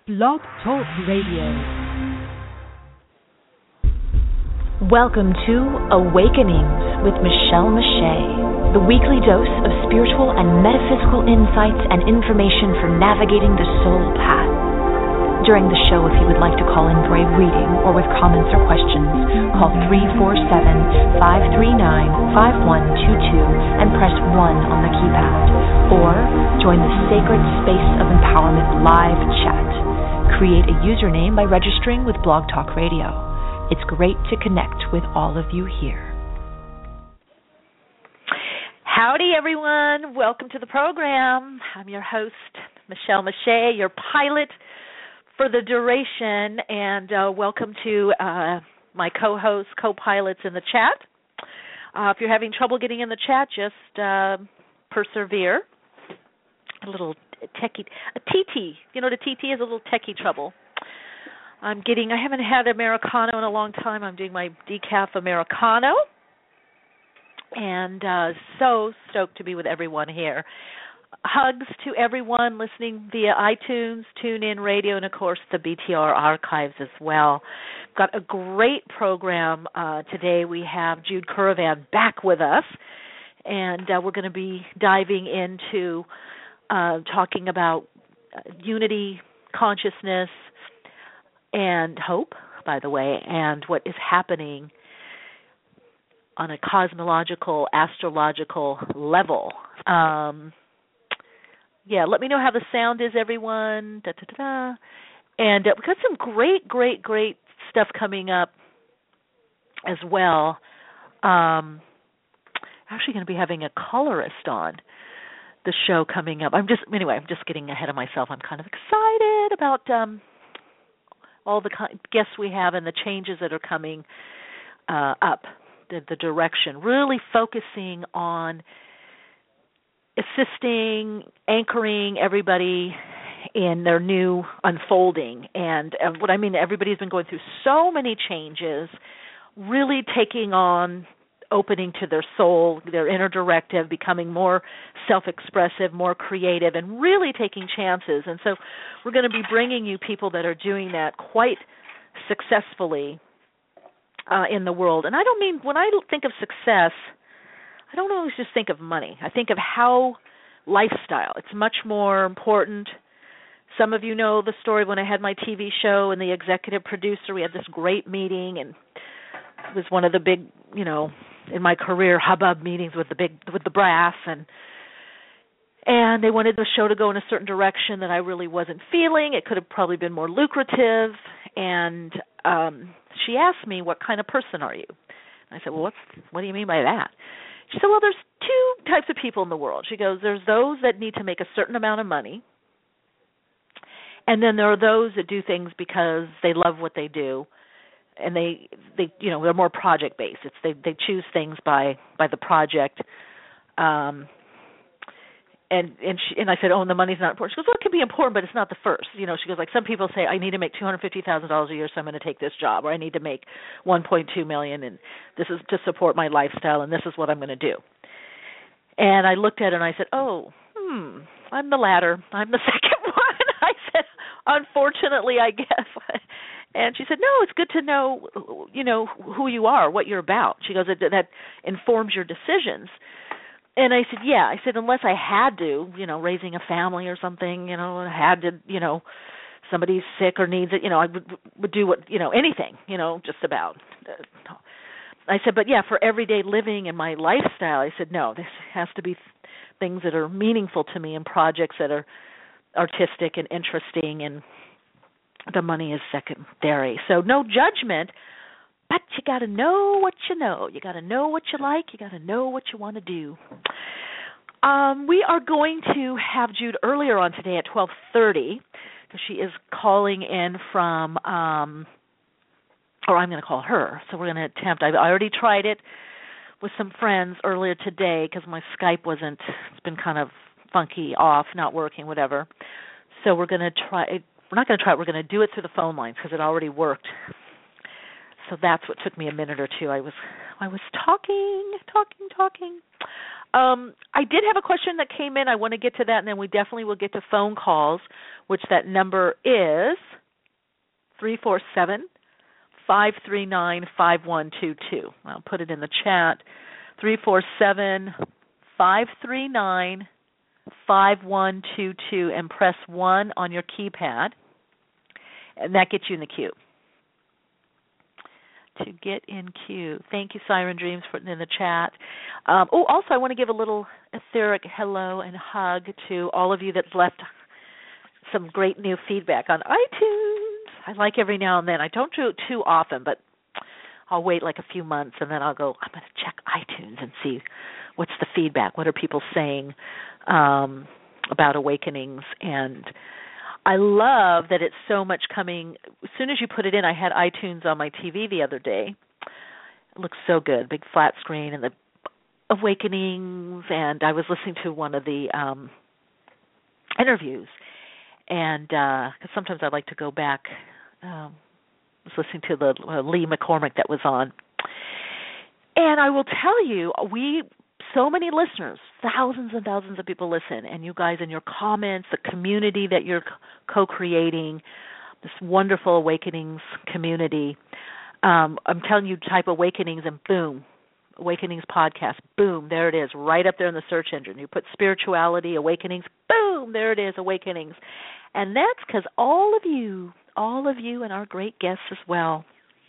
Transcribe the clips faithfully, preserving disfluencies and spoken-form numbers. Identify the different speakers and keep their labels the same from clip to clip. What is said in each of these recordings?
Speaker 1: Blog Talk Radio.
Speaker 2: Welcome to Awakenings with Michelle Mache, the weekly dose of spiritual and metaphysical insights and information for navigating the soul path. During the show, if you would like to call in for a reading or with comments or questions, call three four seven, five three nine, five one two two and press one on the keypad. Or join the Sacred Space of Empowerment live chat. Create a username by registering with Blog Talk Radio. It's great to connect with all of you here.
Speaker 3: Howdy, everyone. Welcome to the program. I'm your host, Michelle Mache, your pilot for the duration, and uh, welcome to uh, my co-hosts, co-pilots in the chat. Uh, if you're having trouble getting in the chat, just uh, persevere. A little techie, a T T. You know what a T T is? A little techie trouble. I'm getting, I haven't had Americano in a long time. I'm doing my decaf Americano. And uh, so stoked to be with everyone here. Hugs to everyone listening via iTunes, TuneIn Radio, and, of course, the B T R archives as well. Got a great program uh, today. We have Jude Currivan back with us, and uh, we're going to be diving into uh, talking about uh, unity, consciousness, and hope, by the way, and what is happening on a cosmological, astrological level. Um, yeah, let me know how the sound is, everyone. Da, da, da, da. And uh, we've got some great, great, great stuff coming up as well. Um, actually going to be having a colorist on the show coming up. I'm just, anyway, I'm just getting ahead of myself. I'm kind of excited about um, all the guests we have and the changes that are coming uh, up, the, the direction, really focusing on assisting, anchoring everybody in their new unfolding. And uh, what I mean, everybody's been going through so many changes, really taking on opening to their soul, their inner directive, becoming more self-expressive, more creative, and really taking chances. And so we're going to be bringing you people that are doing that quite successfully uh, in the world. And I don't mean, when I think of success, I don't always just think of money. I think of how lifestyle, it's much more important. Some of you know the story when I had my T V show and the executive producer, we had this great meeting, and it was one of the big, you know, in my career, hubbub meetings with the big, with the brass, and and they wanted the show to go in a certain direction that I really wasn't feeling. It could have probably been more lucrative, and um, she asked me, "What kind of person are you?" And I said, "Well, what's what do you mean by that?" She said, "Well, there's two types of people in the world." She goes, "There's those that need to make a certain amount of money, and then there are those that do things because they love what they do." And they, they, you know, they're more project based. It's they, they choose things by, by the project. Um, and and she, and I said, oh, and the money's not important. She goes, well, it can be important, but it's not the first. You know, she goes, like some people say, I need to make two hundred fifty thousand dollars a year, so I'm going to take this job, or I need to make one point two million dollars, and this is to support my lifestyle, and this is what I'm going to do. And I looked at it and I said, oh, hmm, I'm the latter. I'm the second one. I said, unfortunately, I guess. And she said, no, it's good to know, you know, who you are, what you're about. She goes, that, that informs your decisions. And I said, yeah. I said, unless I had to, you know, raising a family or something, you know, I had to, you know, somebody's sick or needs it, you know, I would, would do what, you know, anything, you know, just about. I said, but yeah, for everyday living and my lifestyle, I said, no, this has to be things that are meaningful to me and projects that are artistic and interesting, and the money is secondary. So no judgment, but you got to know what you know. You got to know what you like. You got to know what you want to do. Um, we are going to have Jude earlier on today at twelve thirty, because she is calling in from, um, or I'm going to call her. So we're going to attempt. I already tried it with some friends earlier today because my Skype wasn't, it's been kind of funky, off, not working, whatever. So we're going to try, we're not going to try it, we're going to do it through the phone lines because it already worked. So that's what took me a minute or two. I was I was talking, talking, talking. Um, I did have a question that came in. I want to get to that, and then we definitely will get to phone calls, which that number is three four seven, five three nine, five one two two. I'll put it in the chat, three four seven, five three nine, five one two two, and press one on your keypad, and that gets you in the queue. To get in queue. Thank you, Siren Dreams, for putting in the chat. Um, oh, also, I want to give a little etheric hello and hug to all of you that left some great new feedback on iTunes. I like every now and then. I don't do it too often, but I'll wait like a few months, and then I'll go, I'm going to check iTunes and see what's the feedback. What are people saying um, about Awakenings? And I love that it's so much coming. As soon as you put it in, I had iTunes on my T V the other day. It looks so good, big flat screen and the Awakenings. And I was listening to one of the um, interviews, and because uh, sometimes I like to go back. Um, I was listening to the uh, Lee McCormick that was on, and I will tell you, we. So many listeners, thousands and thousands of people listen, and you guys in your comments, the community that you're co-creating, this wonderful Awakenings community. Um, I'm telling you, type Awakenings and boom, Awakenings podcast, boom, there it is, right up there in the search engine. You put spirituality, Awakenings, boom, there it is, Awakenings. And that's because all of you, all of you and our great guests as well.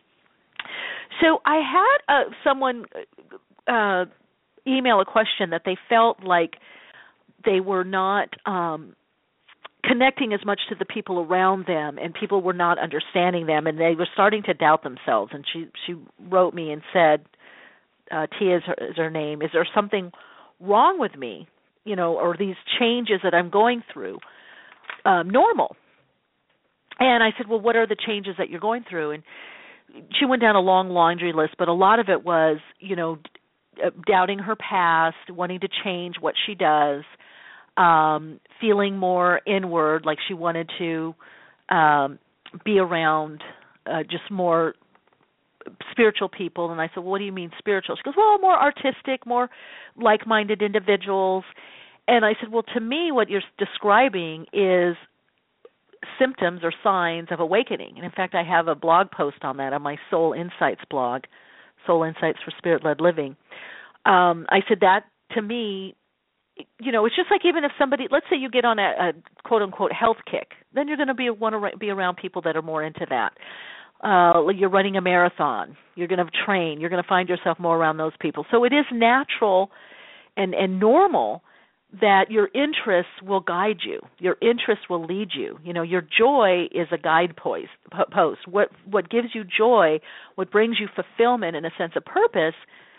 Speaker 3: So I had uh, someone... Uh, email a question that they felt like they were not um, connecting as much to the people around them, and people were not understanding them, and they were starting to doubt themselves. And she she wrote me and said, uh, Tia is her, is her name, is there something wrong with me, you know, or these changes that I'm going through um, normal? And I said, well, what are the changes that you're going through? And she went down a long laundry list, but a lot of it was, you know, doubting her past, wanting to change what she does, um, feeling more inward, like she wanted to um, be around uh, just more spiritual people. And I said, well, what do you mean spiritual? She goes, well, more artistic, more like-minded individuals. And I said, well, to me, what you're describing is symptoms or signs of awakening. And in fact, I have a blog post on that on my Soul Insights blog, Soul Insights for Spirit-Led Living. Um, I said that, to me, you know, it's just like even if somebody, let's say you get on a, a quote-unquote health kick, then you're going to be want to be around people that are more into that. Uh, you're running a marathon. You're going to train. You're going to find yourself more around those people. So it is natural and, and normal that your interests will guide you. Your interests will lead you. You know, your joy is a guide post. post. What what gives you joy, what brings you fulfillment and a sense of purpose,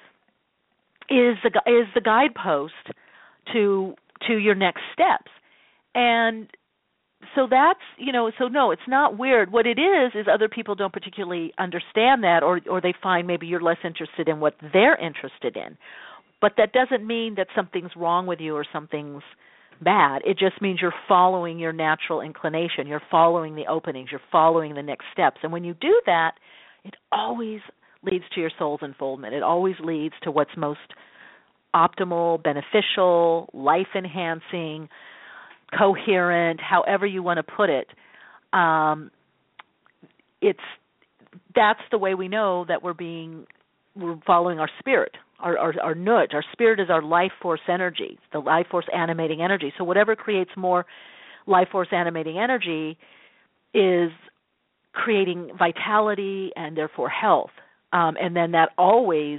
Speaker 3: is the is the guidepost to to your next steps. And so that's, you know, so no, it's not weird. What it is is other people don't particularly understand that, or or they find maybe you're less interested in what they're interested in. But that doesn't mean that something's wrong with you or something's bad. It just means you're following your natural inclination. You're following the openings. You're following the next steps. And when you do that, it always leads to your soul's unfoldment. It always leads to what's most optimal, beneficial, life-enhancing, coherent, however you want to put it. Um, it's that's the way we know that we're being we're following our spirit. Our, our, our nudge, our spirit is our life force energy, the life force animating energy. So whatever creates more life force animating energy is creating vitality and therefore health. Um, and then that always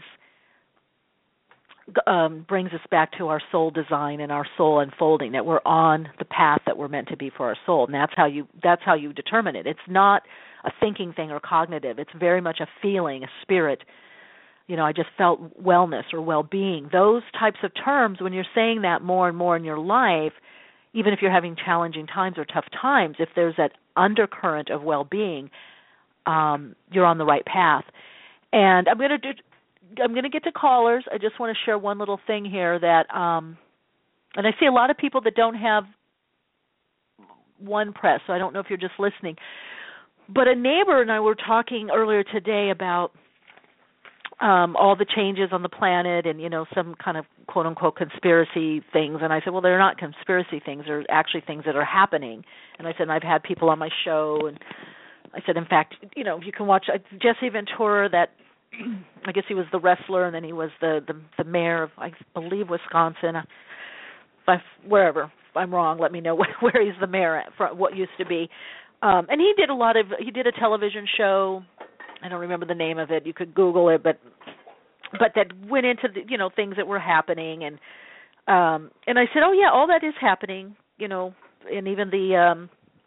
Speaker 3: um, brings us back to our soul design and our soul unfolding, that we're on the path that we're meant to be for our soul. And that's how you that's how you determine it. It's not a thinking thing or cognitive. It's very much a feeling, a spirit. You know, I just felt wellness or well-being. Those types of terms, when you're saying that more and more in your life, even if you're having challenging times or tough times, if there's that undercurrent of well-being, um, you're on the right path. And I'm going to do, I'm going to get to callers. I just want to share one little thing here that, um, and I see a lot of people that don't have one press, so I don't know if you're just listening. But a neighbor and I were talking earlier today about um, all the changes on the planet and, you know, some kind of quote-unquote conspiracy things. And I said, well, they're not conspiracy things. They're actually things that are happening. And I said, and I've had people on my show. And I said, in fact, you know, you can watch uh, Jesse Ventura, that I guess he was the wrestler, and then he was the, the, the mayor of, I believe, Wisconsin. If I, wherever. If I'm wrong, let me know where, where he's the mayor at, for what used to be. Um, and he did a lot of, he did a television show. I don't remember the name of it. You could Google it, but but that went into the, you know, things that were happening, and um, and I said, oh yeah, all that is happening, you know, and even the um,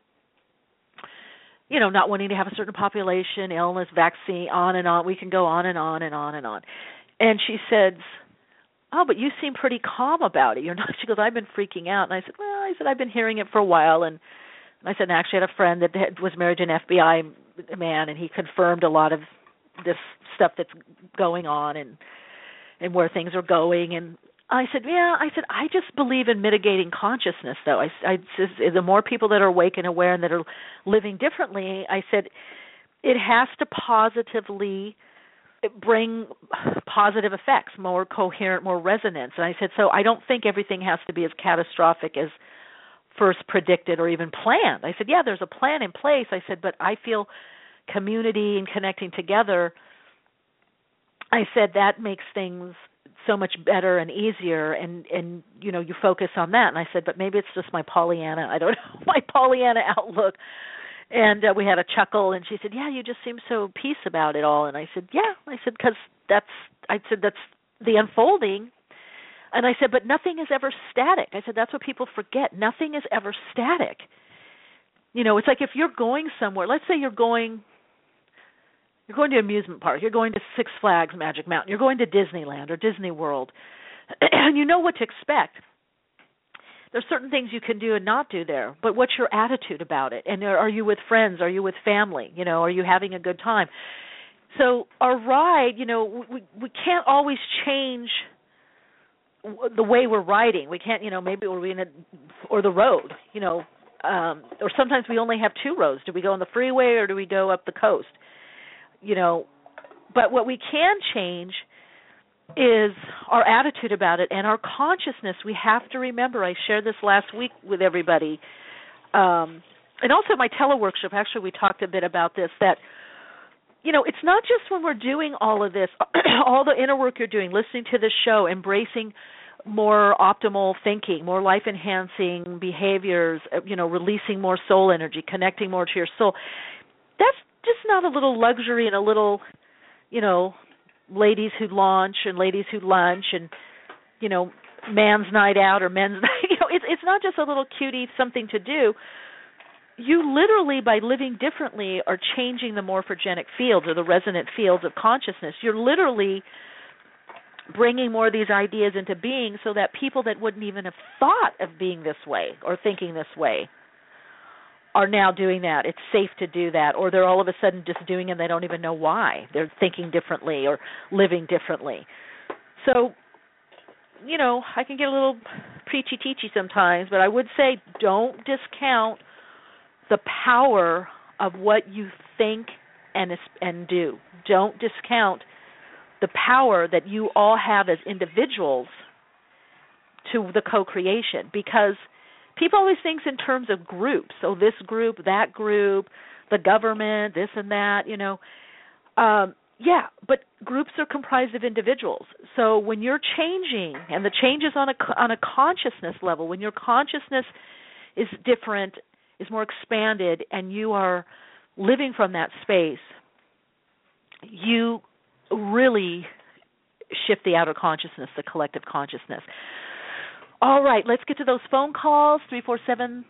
Speaker 3: you know, not wanting to have a certain population, illness, vaccine, on and on. We can go on and on and on and on. And she said, oh, but you seem pretty calm about it. You're not. She goes, I've been freaking out, and I said, well, I said I've been hearing it for a while, and I said, and I actually had a friend that had, was married to an F B I man, and he confirmed a lot of this stuff that's going on and and where things are going. And I said, yeah, I said, I just believe in mitigating consciousness, though. I, I just, the more people that are awake and aware and that are living differently, I said, it has to positively bring positive effects, more coherent, more resonance. And I said, so I don't think everything has to be as catastrophic as first predicted or even planned. I said, yeah, there's a plan in place. I said, but I feel community and connecting together, I said, that makes things so much better and easier, and, and you know, you focus on that. And I said, but maybe it's just my Pollyanna, I don't know, my Pollyanna outlook. And uh, we had a chuckle, and she said, yeah, you just seem so peace about it all. And I said, yeah. I said, because that's, I said, that's the unfolding. And I said, but nothing is ever static. I said, that's what people forget. Nothing is ever static. You know, it's like if you're going somewhere, let's say you're going, you're going to an amusement park, you're going to Six Flags Magic Mountain, you're going to Disneyland or Disney World, and you know what to expect. There's certain things you can do and not do there, but what's your attitude about it? And are you with friends? Are you with family? You know, are you having a good time? So our ride, you know, we we can't always change the way we're riding. We can't, you know, maybe we're in a, or the road, you know, um, or sometimes we only have two roads. Do we go on the freeway or do we go up the coast? You know, but what we can change is our attitude about it and our consciousness. We have to remember, I shared this last week with everybody, um, and also my teleworkshop, actually we talked a bit about this, that, you know, it's not just when we're doing all of this, all the inner work you're doing, listening to the show, embracing more optimal thinking, more life-enhancing behaviors, you know, releasing more soul energy, connecting more to your soul. That's just not a little luxury and a little, you know, ladies who launch and ladies who lunch and, you know, man's night out or men's night. You know, it's it's not just a little cutie something to do. You literally, by living differently, are changing the morphogenic fields or the resonant fields of consciousness. You're literally bringing more of these ideas into being so that people that wouldn't even have thought of being this way or thinking this way are now doing that. It's safe to do that. Or they're all of a sudden just doing it and they don't even know why. They're thinking differently or living differently. So, you know, I can get a little preachy-teachy sometimes, but I would say don't discount the power of what you think and and do. Don't discount the power that you all have as individuals to the co-creation, because people always think in terms of groups. So this group, that group, the government, this and that, you know. Um, yeah, but groups are comprised of individuals. So when you're changing, and the changes on a, on a consciousness level, when your consciousness is different, is more expanded, and you are living from that space, you really shift the outer consciousness, the collective consciousness. All right, let's get to those phone calls, three four seven,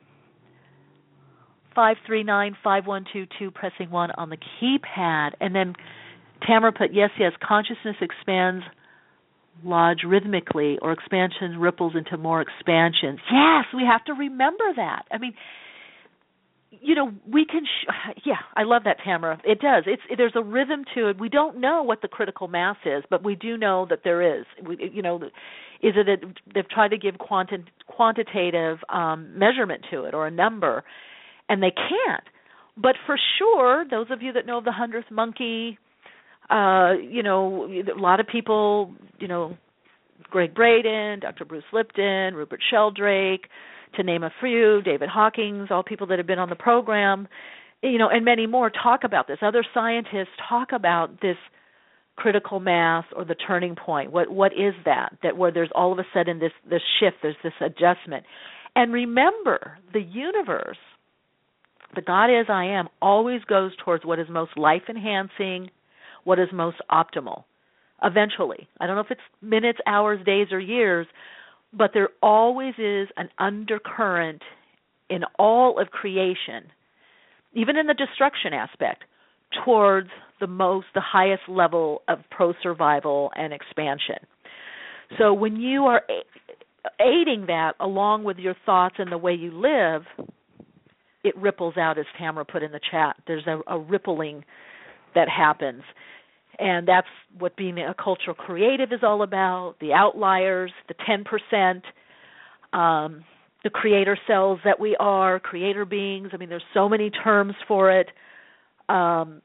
Speaker 3: five three nine, five one two two, pressing one on the keypad. And then Tamara put, yes, yes, consciousness expands lodge rhythmically, or expansion ripples into more expansions. Yes, we have to remember that. I mean, you know, we can, sh- yeah, I love that, Tamara. It does. It's it, there's a rhythm to it. We don't know what the critical mass is, but we do know that there is. We, you know, is it a, they've tried to give quanti- quantitative um, measurement to it or a number, and they can't. But for sure, those of you that know the hundredth monkey Uh, you know, a lot of people, you know, Greg Braden, Doctor Bruce Lipton, Rupert Sheldrake, to name a few, David Hawkins, all people that have been on the program, you know, and many more talk about this. Other scientists talk about this critical mass or the turning point. What what is that? That where there's all of a sudden this this shift, there's this adjustment. And remember, the universe, the God is I am, always goes towards what is most life-enhancing, what is most optimal, eventually. I don't know if it's minutes, hours, days, or years, but there always is an undercurrent in all of creation, even in the destruction aspect, towards the most, the highest level of pro-survival and expansion. So when you are aiding that along with your thoughts and the way you live, it ripples out, as Tamara put in the chat. There's a, a rippling that happens. And that's what being a cultural creative is all about, the outliers, the ten percent, um, the creator cells that we are, creator beings. I mean, there's so many terms for it. Um,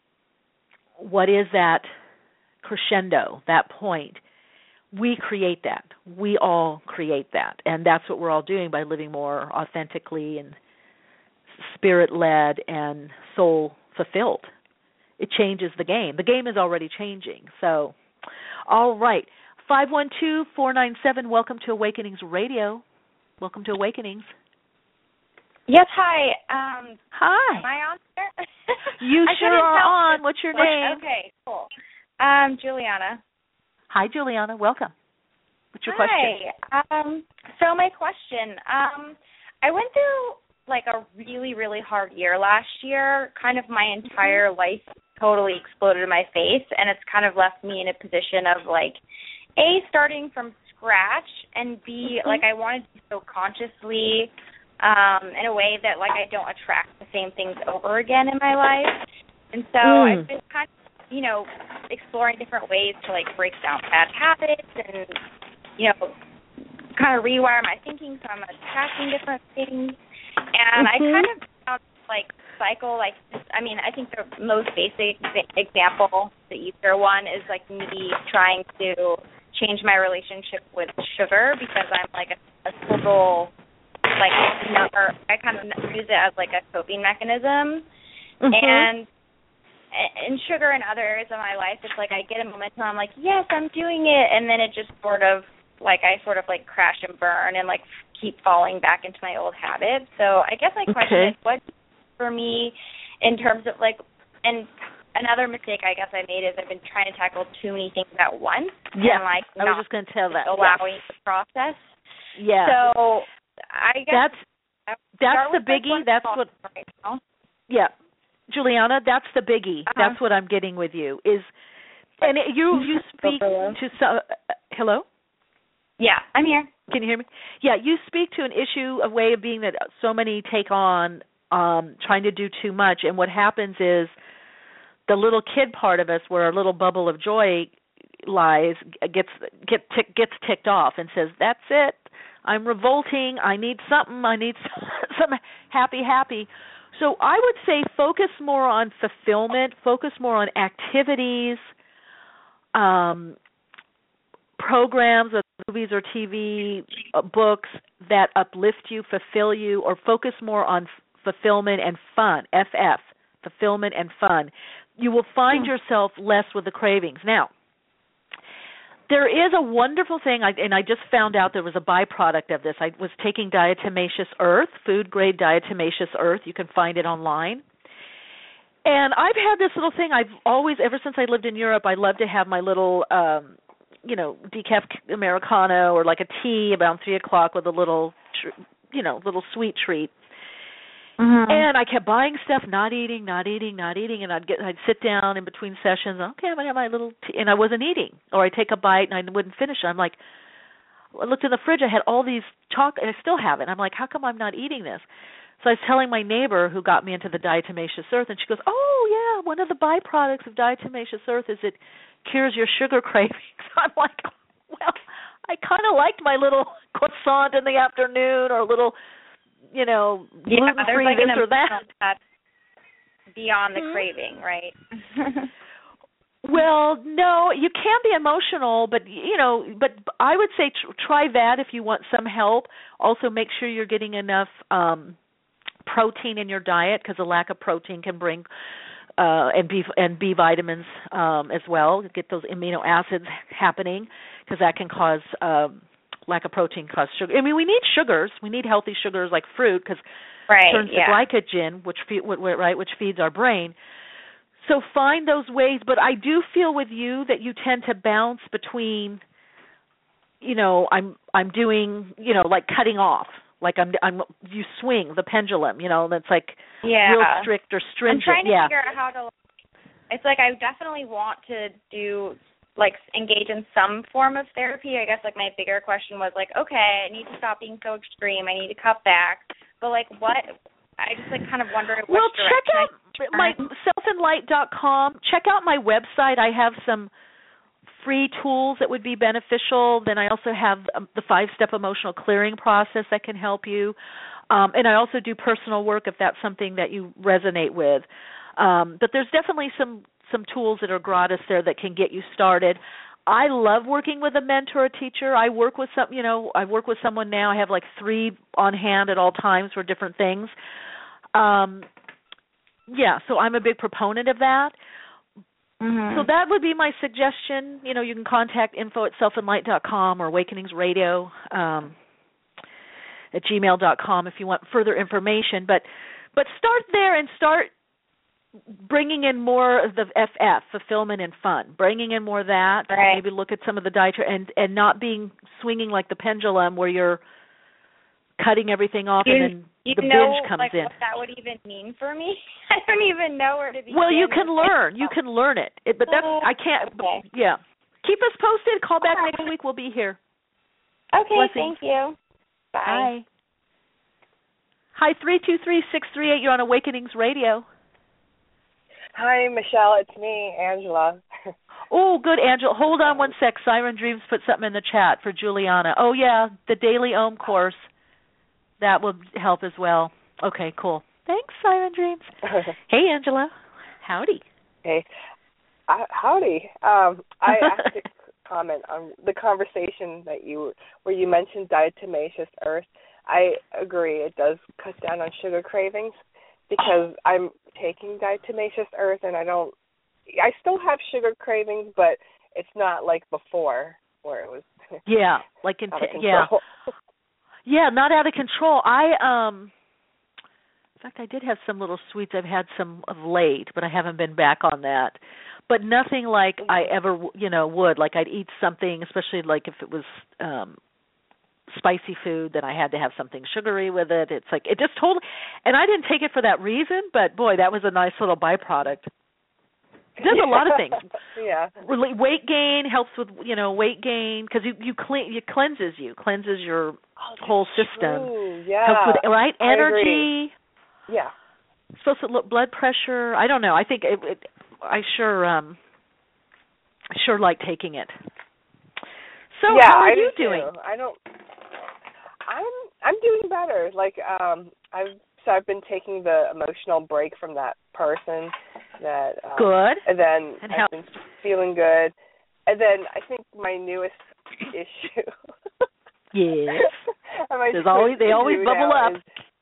Speaker 3: what is that crescendo, that point? We create that. We all create that. And that's what we're all doing by living more authentically and spirit-led and soul-fulfilled. It changes the game. The game is already changing. So, all right. five one two, four nine seven, welcome to Awakenings Radio. Welcome to Awakenings.
Speaker 1: Yes, hi. Um,
Speaker 3: hi.
Speaker 1: Am I on there?
Speaker 3: You sure are on. What's your name?
Speaker 1: Okay, cool. Um, Juliana.
Speaker 3: Hi, Juliana. Welcome. What's your
Speaker 1: hi.
Speaker 3: question?
Speaker 1: Um, so my question, um, I went through like a really, really hard year last year. Kind of my entire mm-hmm. life totally exploded in my face, and it's kind of left me in a position of like, A, starting from scratch, and B, mm-hmm. like I wanted to so consciously um, in a way that like I don't attract the same things over again in my life. And so mm. I've been kind of, you know, exploring different ways to like break down bad habits and, you know, kind of rewire my thinking so I'm attracting different things. And mm-hmm. I kind of found like cycle, like, I mean, I think the most basic example, the Easter one, is like me trying to change my relationship with sugar because I'm like a, a total, like, number, I kind of use it as like a coping mechanism. Mm-hmm. And in sugar and other areas of my life, it's like I get a momentum, I'm like, yes, I'm doing it, and then it just sort of, like, I sort of like crash and burn and like keep falling back into my old habits. So I guess my question okay. is, what for me in terms of like, and another mistake I guess I made is I've been trying to tackle too many things at once.
Speaker 3: Yeah,
Speaker 1: and like
Speaker 3: I was just going to tell that.
Speaker 1: Allowing
Speaker 3: yes.
Speaker 1: the process.
Speaker 3: Yeah.
Speaker 1: So I guess
Speaker 3: that's that's the biggie. That's what.
Speaker 1: Right now.
Speaker 3: Yeah, Juliana, that's the biggie. Uh-huh. That's what I'm getting with you is, and it, you you speak to some. Uh, hello.
Speaker 1: Yeah, I'm here.
Speaker 3: Can you hear me? Yeah, you speak to an issue, a way of being that so many take on, um, trying to do too much, and what happens is the little kid part of us, where our little bubble of joy lies, gets get tick, gets ticked off and says, "That's it. I'm revolting. I need something. I need some happy, happy." So I would say focus more on fulfillment. Focus more on activities, um, programs, or movies or T V, uh, books that uplift you, fulfill you, or focus more on f- fulfillment and fun, F F, fulfillment and fun. You will find yourself less with the cravings. Now, there is a wonderful thing, I, and I just found out there was a byproduct of this. I was taking diatomaceous earth, food-grade diatomaceous earth. You can find it online. And I've had this little thing. I've always, ever since I lived in Europe, I love to have my little um you know, decaf Americano or like a tea about three o'clock with a little, tr- you know, little sweet treat. Mm-hmm. And I kept buying stuff, not eating, not eating, not eating, and I'd get, I'd sit down in between sessions. Okay, I'm gonna have my little tea, and I wasn't eating, or I'd take a bite and I wouldn't finish it. I'm like, I looked in the fridge, I had all these chocolate, and I still have it. I'm like, how come I'm not eating this? So I was telling my neighbor who got me into the diatomaceous earth, and she goes, oh yeah, one of the byproducts of diatomaceous earth is it cures your sugar cravings. I'm like, well, I kind of liked my little croissant in the afternoon, or a little, you know,
Speaker 1: yeah,
Speaker 3: gluten-free
Speaker 1: like
Speaker 3: this or that.
Speaker 1: That's beyond the
Speaker 3: mm-hmm.
Speaker 1: craving, right?
Speaker 3: Well, no, you can be emotional, but you know, but I would say tr- try that if you want some help. Also, make sure you're getting enough um, protein in your diet, because a lack of protein can bring uh, and B and B vitamins um, as well. Get those amino acids happening, because that can cause um, lack of protein cause sugar. I mean, we need sugars. We need healthy sugars like fruit, because
Speaker 1: right,
Speaker 3: it turns
Speaker 1: yeah.
Speaker 3: to glycogen, which feed, right, which feeds our brain. So find those ways, but I do feel with you that you tend to bounce between, you know, I'm I'm doing, you know, like cutting off, like I'm I'm you swing the pendulum, you know, and it's like
Speaker 1: yeah.
Speaker 3: real strict or stringent.
Speaker 1: I'm trying to
Speaker 3: yeah.
Speaker 1: figure out how to. It's like I definitely want to do like engage in some form of therapy. I guess like my bigger question was like, okay, I need to stop being so extreme. I need to cut back, but like what? I just like kind of wonder which
Speaker 3: well, check out my self enlight dot com. Check out my website. I have some free tools that would be beneficial. Then I also have um, the five-step emotional clearing process that can help you. Um, and I also do personal work if that's something that you resonate with. Um, but there's definitely some, some tools that are gratis there that can get you started. I love working with a mentor or teacher. I work with some, you know, I work with someone now. I have like three on hand at all times for different things. Um, yeah, so I'm a big proponent of that.
Speaker 1: Mm-hmm.
Speaker 3: So that would be my suggestion. You know, you can contact info at self enlight dot com or Awakenings Radio um, at gmail dot com if you want further information. But but start there and start bringing in more of the F F, fulfillment and fun, bringing in more of that.
Speaker 1: Right.
Speaker 3: Maybe look at some of the dietary and, and not being swinging like the pendulum where you're cutting everything off
Speaker 1: you,
Speaker 3: and then
Speaker 1: you
Speaker 3: the
Speaker 1: know,
Speaker 3: binge comes
Speaker 1: like,
Speaker 3: in.
Speaker 1: What that would even mean for me? I don't even know where to begin.
Speaker 3: Well, you can learn. You can learn it. it but that's, I can't.
Speaker 1: Okay.
Speaker 3: Yeah. Keep us posted. Call back
Speaker 1: All
Speaker 3: next
Speaker 1: right.
Speaker 3: week. We'll be here.
Speaker 1: Okay,
Speaker 3: Blessings.
Speaker 1: thank you. Bye.
Speaker 3: Bye. Hi, three two three, six three eight. You're on Awakenings Radio.
Speaker 4: Hi, Michelle. It's me, Angela.
Speaker 3: Oh, good, Angela. Hold on one sec. Siren Dreams put something in the chat for Juliana. Oh, yeah, the Daily Om course. That will help as well. Okay, cool. Thanks, Siren Dreams. Hey, Angela. Howdy.
Speaker 4: Hey. Uh, howdy. Um, I have to comment on the conversation that you, where you mentioned diatomaceous earth. I agree. It does cut down on sugar cravings because I'm taking diatomaceous earth and I don't, I still have sugar cravings, but it's not like before where it was.
Speaker 3: Yeah, like in,
Speaker 4: out of
Speaker 3: yeah.
Speaker 4: control.
Speaker 3: Yeah, not out of control. I um in fact I did have some little sweets I've had some of late, but I haven't been back on that. But nothing like I ever, you know, would. Like I'd eat something, especially like if it was um spicy food, then I had to have something sugary with it. It's like it just totally, and I didn't take it for that reason, but boy, that was a nice little byproduct. It does a lot of things.
Speaker 4: Yeah.
Speaker 3: Weight gain helps with, you know, weight gain because you you clean, it cleanses you, cleanses your
Speaker 4: oh,
Speaker 3: whole system.
Speaker 4: True. Yeah.
Speaker 3: Helps with, right,
Speaker 4: I
Speaker 3: energy.
Speaker 4: agree. Yeah.
Speaker 3: It's supposed to look blood pressure. I don't know. I think it, it, I sure um I sure like taking it. So
Speaker 4: yeah,
Speaker 3: how are
Speaker 4: I
Speaker 3: you
Speaker 4: do
Speaker 3: doing?
Speaker 4: Too. I don't. I'm I'm doing better. Like um, I've so I've been taking the emotional break from that person. That um,
Speaker 3: good.
Speaker 4: And then
Speaker 3: and
Speaker 4: I've
Speaker 3: how-
Speaker 4: been feeling good. And then I think my newest issue.
Speaker 3: Yes.
Speaker 4: There's
Speaker 3: always they always bubble up.
Speaker 4: Is,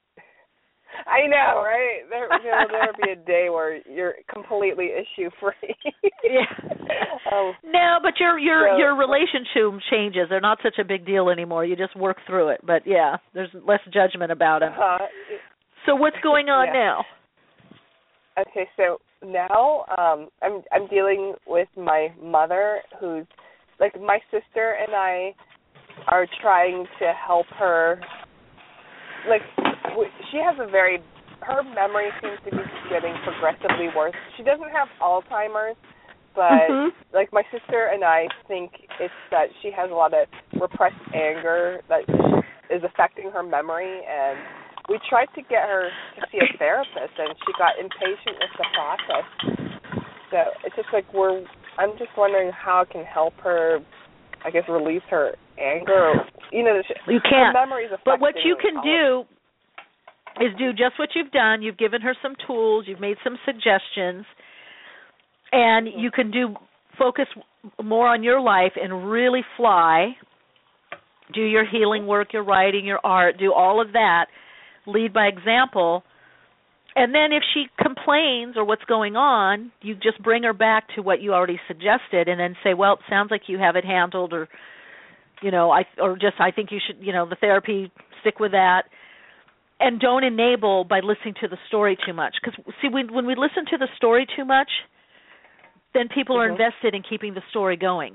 Speaker 4: I know, right? There will never be a day where you're completely issue free.
Speaker 3: Yeah.
Speaker 4: Um,
Speaker 3: no, but your your
Speaker 4: so,
Speaker 3: your relationship changes. They're not such a big deal anymore. You just work through it. But yeah, there's less judgment about them.
Speaker 4: Uh,
Speaker 3: so what's going on
Speaker 4: yeah.
Speaker 3: now?
Speaker 4: Okay, so now um, I'm I'm dealing with my mother, who's like my sister and I are trying to help her. Like she has a very her memory seems to be getting progressively worse. She doesn't have Alzheimer's, but
Speaker 3: mm-hmm.
Speaker 4: like my sister and I think it's that she has a lot of repressed anger that is affecting her memory, and we tried to get her to see a therapist, and she got impatient with the process. So it's just like we're. I'm just wondering how I can help her. I guess release her anger. Or, you know,
Speaker 3: you can't.
Speaker 4: Her memory's affecting
Speaker 3: but what you can
Speaker 4: all
Speaker 3: do is do just what you've done. You've given her some tools. You've made some suggestions, and you can do focus more on your life and really fly, do your healing work, your writing, your art, do all of that, lead by example. And then if she complains or what's going on, you just bring her back to what you already suggested and then say, well, it sounds like you have it handled, or, you know, I or just I think you should, you know, the therapy, stick with that. And don't enable by listening to the story too much. Because, see, we, when we listen to the story too much, then people mm-hmm. are invested in keeping the story going.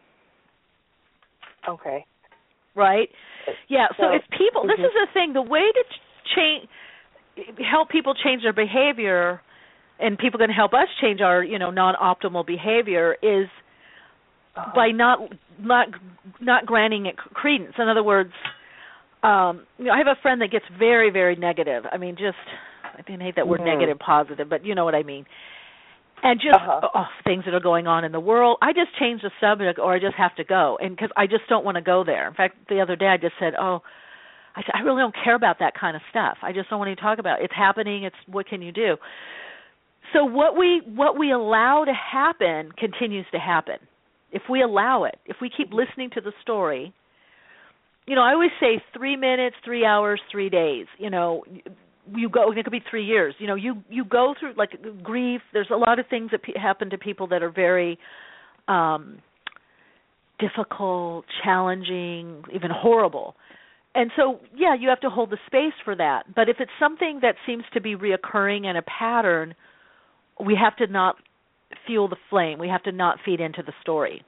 Speaker 4: Okay.
Speaker 3: Right? Yeah, so, so if people, mm-hmm. this is the thing, the way to change, help people change their behavior, and people can help us change our, you know, non-optimal behavior, is uh-huh. by not not not granting it credence. In other words, um, you know, I have a friend that gets very, very negative. I mean, just, I didn't hate that word mm-hmm. negative, positive, but you know what I mean. And just uh-huh. oh, things that are going on in the world, I just change the subject, or I just have to go, and because I just don't want to go there. In fact, the other day I just said, oh, I said, I really don't care about that kind of stuff. I just don't want to talk about it. It's happening. It's what can you do? So what we what we allow to happen continues to happen. If we allow it, if we keep listening to the story, you know, I always say three minutes, three hours, three days. You know, you go. It could be three years. You know, you you go through like grief. There's a lot of things that pe- happen to people that are very um, difficult, challenging, even horrible. And so, yeah, you have to hold the space for that. But if it's something that seems to be reoccurring and a pattern, we have to not fuel the flame. We have to not feed into the story.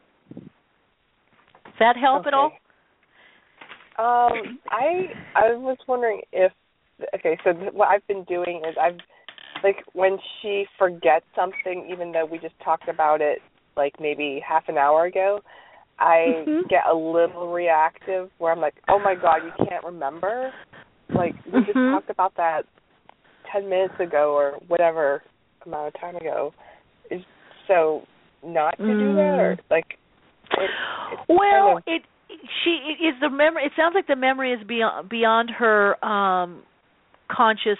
Speaker 3: Does that help
Speaker 4: okay.
Speaker 3: at all?
Speaker 4: Um, I I was wondering if, okay, so what I've been doing is I've, like, when she forgets something, even though we just talked about it, like, maybe half an hour ago, I mm-hmm. get a little reactive where I'm like, oh, my God, you can't remember? Like, we mm-hmm. just talked about that ten minutes ago or whatever amount of time ago. Is so not to mm. do that? Or, like, it,
Speaker 3: well,
Speaker 4: kind of...
Speaker 3: it she it is the memory. It sounds like the memory is beyond, beyond her um, conscious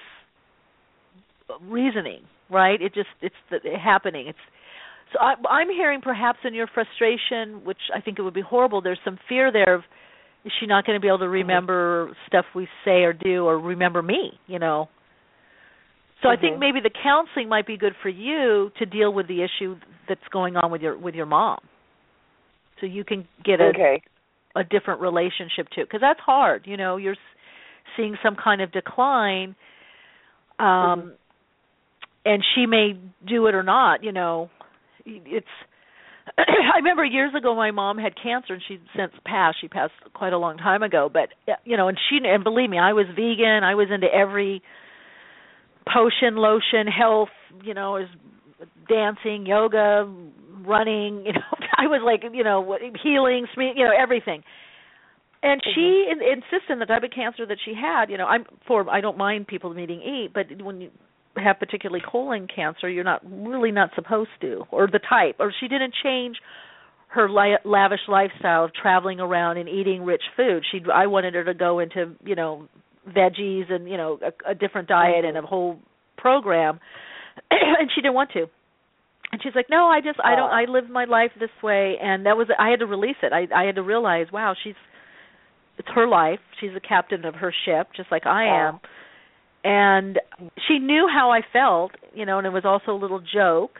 Speaker 3: reasoning, right? It just, it's the, it happening. It's So I, I'm hearing perhaps in your frustration, which I think it would be horrible, there's some fear there of, is she not going to be able to remember mm-hmm. stuff we say or do, or remember me, you know? So mm-hmm. I think maybe the counseling might be good for you to deal with the issue that's going on with your with your mom, so you can get a
Speaker 4: okay.
Speaker 3: a different relationship too, because that's hard. You know, you're seeing some kind of decline, um, mm-hmm. and she may do it or not. You know. It's. I remember years ago, my mom had cancer, and she's since passed. She passed quite a long time ago, but you know, and she and believe me, I was vegan. I was into every potion, lotion, health. You know, is dancing, yoga, running. You know, I was like, you know, healing, you know, everything. And mm-hmm. she in, insisted on the type of cancer that she had. You know, I'm for. I don't mind people eating, eat, but when you have particularly colon cancer, you're not really not supposed to, or the type, or she didn't change her li- lavish lifestyle of traveling around and eating rich food. She, I wanted her to go into, you know, veggies and, you know, a, a different diet mm-hmm. and a whole program, and she didn't want to. And she's like, no, I just, I don't, I live my life this way, and that was, I had to release it. I, I had to realize, wow, she's, it's her life. She's the captain of her ship, just like I am. And she knew how I felt, you know, and it was also a little joke.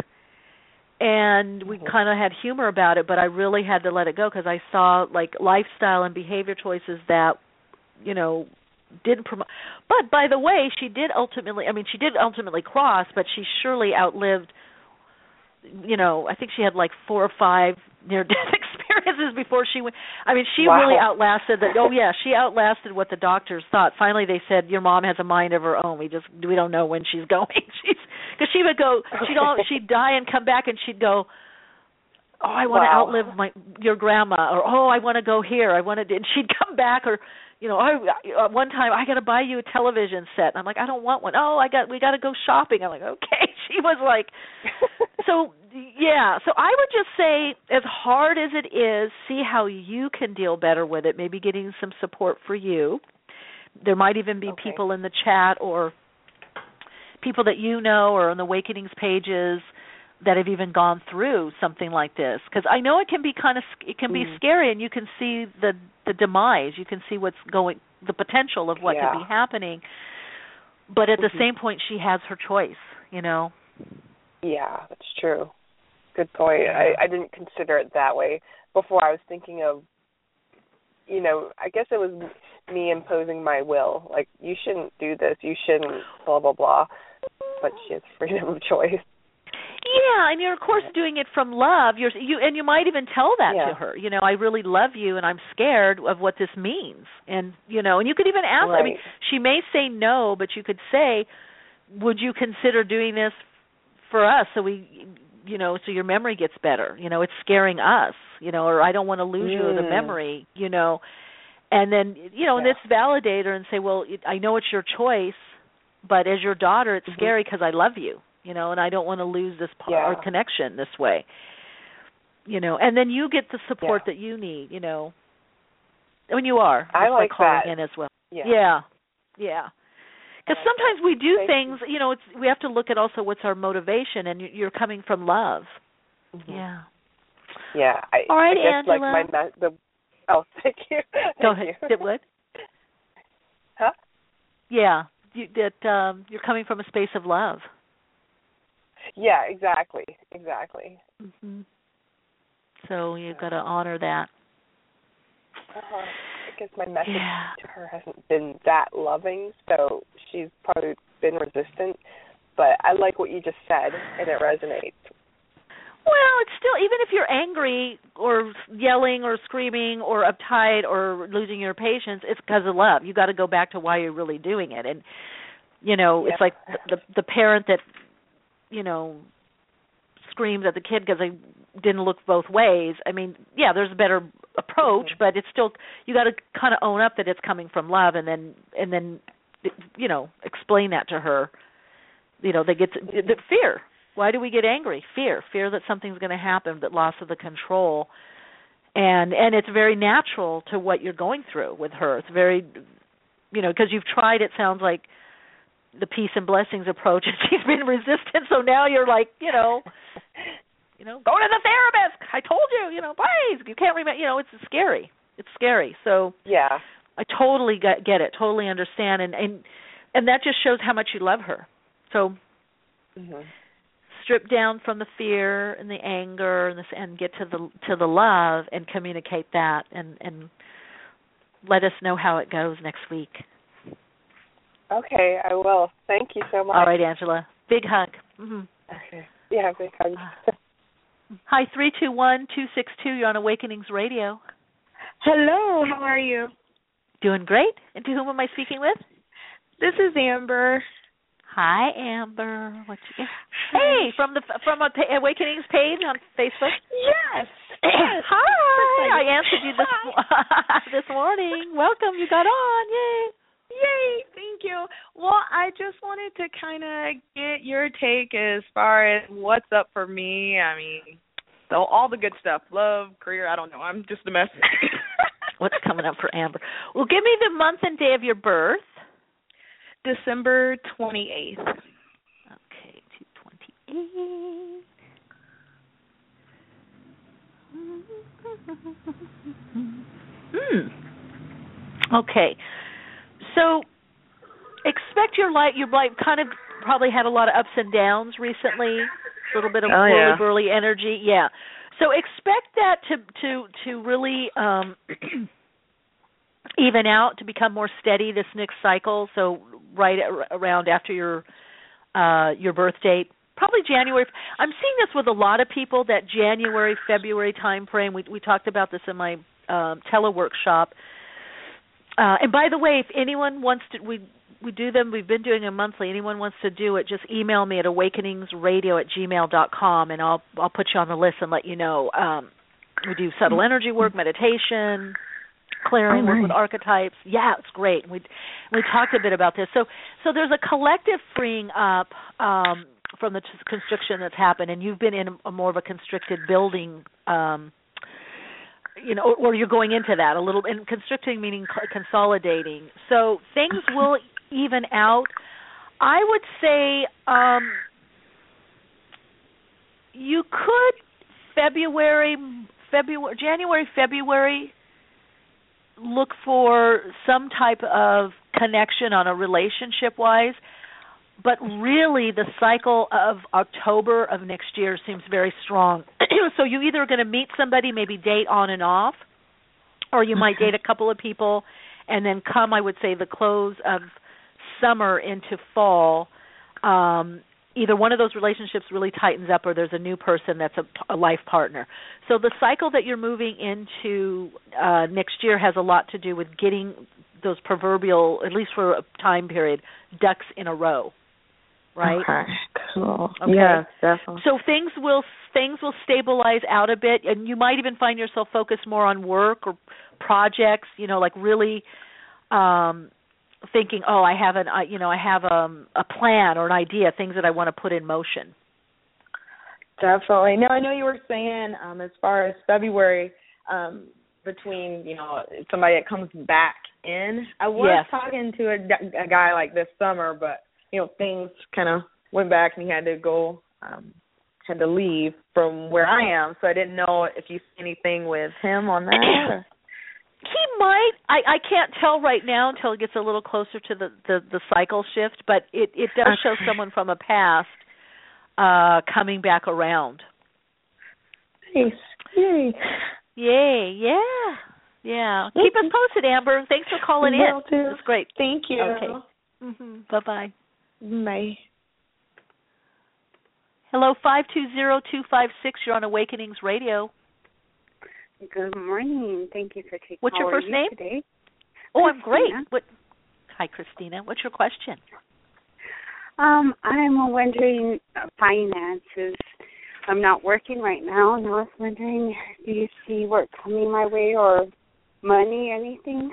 Speaker 3: And we mm-hmm. kind of had humor about it, but I really had to let it go because I saw, like, lifestyle and behavior choices that, you know, didn't promote. But, by the way, she did ultimately, I mean, she did ultimately cross, but she surely outlived, you know, I think she had like four or five near-death experiences before she went. I mean, she wow. really outlasted that. Oh, yeah, she outlasted what the doctors thought. Finally, they said, your mom has a mind of her own. We just, we don't know when she's going. She's, because she would go, she'd, all, she'd die and come back, and she'd go, oh, I want wow. to outlive my your grandma, or, oh, I want to go here. I want to, and she'd come back, or, you know, I, one time, I got to buy you a television set. And I'm like, I don't want one. Oh, I got, we got to go shopping. I'm like, okay. She was like, so, yeah. So I would just say, as hard as it is, see how you can deal better with it, maybe getting some support for you. There might even be okay. people in the chat or people that you know or on the Awakenings pages that have even gone through something like this, because I know it can be kind of it can be mm. scary, and you can see the the demise, you can see what's going, the potential of what
Speaker 4: yeah.
Speaker 3: could be happening. But at
Speaker 4: mm-hmm.
Speaker 3: the same point, she has her choice, you know.
Speaker 4: Yeah, that's true. Good point. I, I didn't consider it that way before. I was thinking of, you know, I guess it was me imposing my will. Like, you shouldn't do this. You shouldn't, blah, blah, blah. But she has freedom of choice.
Speaker 3: Yeah, and you're, of course, doing it from love. You're, you And you might even tell that
Speaker 4: yeah.
Speaker 3: to her. You know, I really love you, and I'm scared of what this means. And, you know, and you could even ask,
Speaker 4: right.
Speaker 3: I mean, she may say no, but you could say, would you consider doing this for us so we, you know, so your memory gets better? You know, it's scaring us, you know, or I don't want to lose mm. you of the memory, you know. And then, you know, yeah. and let's validate her and say, well, it, I know it's your choice, but as your daughter, it's mm-hmm. scary because I love you. You know, and I don't want to lose this part,
Speaker 4: yeah.
Speaker 3: our connection this way. You know, and then you get the support
Speaker 4: yeah.
Speaker 3: that you need. You know, when you are,
Speaker 4: I like
Speaker 3: calling
Speaker 4: that.
Speaker 3: in as well.
Speaker 4: Yeah,
Speaker 3: yeah, yeah. Because
Speaker 4: like
Speaker 3: sometimes
Speaker 4: that.
Speaker 3: we do
Speaker 4: Thank
Speaker 3: things.
Speaker 4: You.
Speaker 3: you know, it's we have to look at also what's our motivation, and you're coming from love.
Speaker 4: Mm-hmm.
Speaker 3: Yeah.
Speaker 4: Yeah. I,
Speaker 3: All right,
Speaker 4: I guess
Speaker 3: Angela.
Speaker 4: like my the. Oh, thank you.
Speaker 3: Go
Speaker 4: thank
Speaker 3: ahead.
Speaker 4: You.
Speaker 3: Did what?
Speaker 4: Huh?
Speaker 3: Yeah. You, that um, you're coming from a space of love.
Speaker 4: Yeah, exactly, exactly.
Speaker 3: Mm-hmm. So you've got to honor that.
Speaker 4: Uh-huh. I guess my message
Speaker 3: yeah.
Speaker 4: to her hasn't been that loving, so she's probably been resistant. But I like what you just said, and it resonates.
Speaker 3: Well, it's still, even if you're angry or yelling or screaming or uptight or losing your patience, it's because of love. You got to go back to why you're really doing it. And, you know, yeah. it's like the, the the parent that, you know, screams at the kid because they didn't look both ways. I mean, yeah, there's a better approach, mm-hmm. but it's still, you got to kind of own up that it's coming from love, and then and then, you know, explain that to her. You know, they get to, the fear. Why do we get angry? Fear, fear that something's going to happen, that loss of the control, and and it's very natural to what you're going through with her. It's very, you know, because you've tried. It sounds like the peace and blessings approach, and she's been resistant. So now you're like, you know, you know, go to the therapist. I told you, you know, please. You can't remember. You know, it's scary. It's scary. So
Speaker 4: yeah,
Speaker 3: I totally get, get it. Totally understand, and and and that just shows how much you love her. So
Speaker 4: mm-hmm.
Speaker 3: strip down from the fear and the anger and this, and get to the to the love and communicate that, and and let us know how it goes next week.
Speaker 4: Okay, I will. Thank you so much.
Speaker 3: All right, Angela. Big hug. Mm-hmm.
Speaker 4: Okay. Yeah, big hug.
Speaker 3: Hi, three two one, two six two. You're on Awakenings Radio.
Speaker 5: Hello, how are you?
Speaker 3: Doing great. And to whom am I speaking with?
Speaker 5: This is Amber.
Speaker 3: Hi, Amber. What you? Hey, from the from a Awakenings page on Facebook.
Speaker 5: Yes.
Speaker 3: yes. Hi. I answered you this this morning. Welcome. You got on. Yay.
Speaker 5: Yay, thank you. Well, I just wanted to kind of get your take as far as what's up for me. I mean, so all the good stuff, love, career, I don't know. I'm just a mess.
Speaker 3: What's coming up for Amber? Well, give me the month and day of your birth.
Speaker 5: December twenty-eighth.
Speaker 3: Okay, two twenty-eight. Hmm. Okay. So expect your life, your life kind of probably had a lot of ups and downs recently, a little bit of
Speaker 5: oh, yeah.
Speaker 3: burly energy. Yeah. So expect that to to to really um, even out, to become more steady this next cycle. So right around after your uh, your birth date, probably January. I'm seeing this with a lot of people, that January, February time frame. We we talked about this in my um, teleworkshop. Uh, and by the way, if anyone wants to, we we do them. We've been doing them monthly. Anyone wants to do it, just email me at awakeningsradio at gmail dot com, and I'll I'll put you on the list and let you know. Um, we do subtle energy work, meditation, clearing,
Speaker 5: oh,
Speaker 3: work
Speaker 5: nice.
Speaker 3: with archetypes. Yeah, it's great. We we talked a bit about this. So so there's a collective freeing up um, from the t- constriction that's happened, and you've been in a, a more of a constricted building. Um, You know, or you're going into that a little, and constricting meaning consolidating. So things will even out. I would say um, you could February, February, January, February, look for some type of connection on a relationship-wise, but really the cycle of October of next year seems very strong. So you're either going to meet somebody, maybe date on and off, or you might date a couple of people, and then come, I would say, the close of summer into fall, um, either one of those relationships really tightens up or there's a new person that's a, a life partner. So the cycle that you're moving into uh, next year has a lot to do with getting those proverbial, at least for a time period, ducks in a row, right?
Speaker 6: Okay, cool.
Speaker 3: Okay.
Speaker 6: Yes, definitely.
Speaker 3: So things will things will stabilize out a bit, and you might even find yourself focused more on work or projects, you know, like really um thinking, oh, I have an, uh, you know, I have um, a plan or an idea, things that I want to put in motion.
Speaker 6: Definitely. Now, I know you were saying um, as far as February, um, between, you know, somebody that comes back in. I was
Speaker 3: yes.
Speaker 6: talking to a, a guy like this summer, but, you know, things kind of went back and he had to go, um, had to leave from where I am. So I didn't know if you see anything with him on that.
Speaker 3: He might. I, I can't tell right now until it gets a little closer to the, the, the cycle shift, but it, it does show someone from a past uh, coming back around.
Speaker 6: Nice. Yay.
Speaker 3: Yay, yeah. Yeah. Keep us posted, Amber. Thanks for calling in.
Speaker 6: Will do.
Speaker 3: That's great.
Speaker 6: Thank you.
Speaker 3: Okay. Mm-hmm. Bye-bye.
Speaker 6: Bye.
Speaker 3: Hello, five two zero, two five six. You're on Awakenings Radio.
Speaker 7: Good morning. Thank you for taking.
Speaker 3: What's your first
Speaker 7: you
Speaker 3: name?
Speaker 7: Today?
Speaker 3: Oh, I'm great.
Speaker 7: Christina.
Speaker 3: What? Hi, Christina. What's your question?
Speaker 7: Um, I'm wondering uh, finances. I'm not working right now, and I was wondering, do you see work coming my way or money, anything?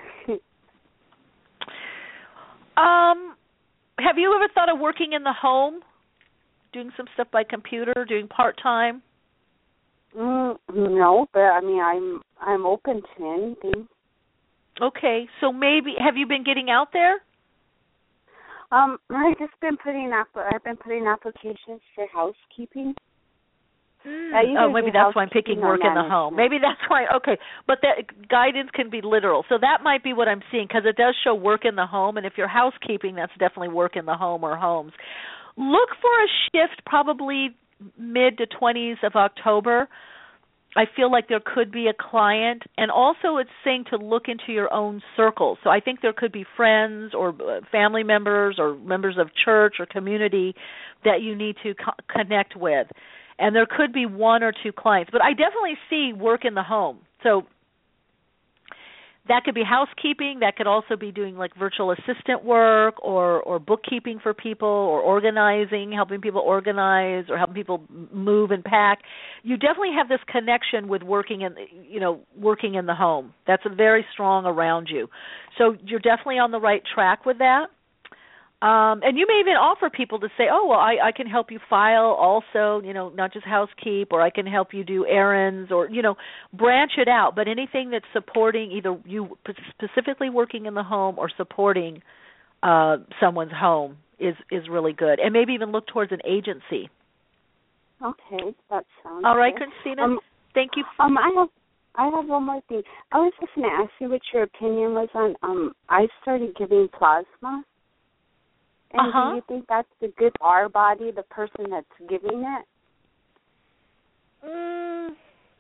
Speaker 3: um, have you ever thought of working in the home, doing some stuff by computer, doing part time?
Speaker 7: Mm, no, but I mean, I'm I'm open to anything.
Speaker 3: Okay, so maybe have you been getting out there?
Speaker 7: Um, I've just been putting up. I've been putting applications for housekeeping.
Speaker 3: Mm. Oh, maybe that's why I'm picking work in the home. Maybe that's why. Okay, but that guidance can be literal, so that might be what I'm seeing because it does show work in the home, and if you're housekeeping, that's definitely work in the home or homes. Look for a shift probably mid to twenties of October. I feel like there could be a client, and also it's saying to look into your own circle. So I think there could be friends or family members or members of church or community that you need to co- connect with. And there could be one or two clients. But I definitely see work in the home. So that could be housekeeping. That could also be doing like virtual assistant work or, or bookkeeping for people or organizing, helping people organize or helping people move and pack. You definitely have this connection with working in, you know, working in the home. That's very strong around you. So you're definitely on the right track with that. Um, and you may even offer people to say, oh, well, I, I can help you file also, you know, not just housekeep, or I can help you do errands, or, you know, branch it out. But anything that's supporting either you specifically working in the home or supporting uh, someone's home is, is really good. And maybe even look towards an agency.
Speaker 7: Okay, that sounds
Speaker 3: all right,
Speaker 7: good.
Speaker 3: Christina.
Speaker 7: Um,
Speaker 3: thank you.
Speaker 7: Um, I have I have one more thing. I was just going to ask you what your opinion was on. Um, I started giving plasma. And
Speaker 3: uh-huh.
Speaker 7: do you think that's the good our body, the person that's giving it?
Speaker 3: Mm,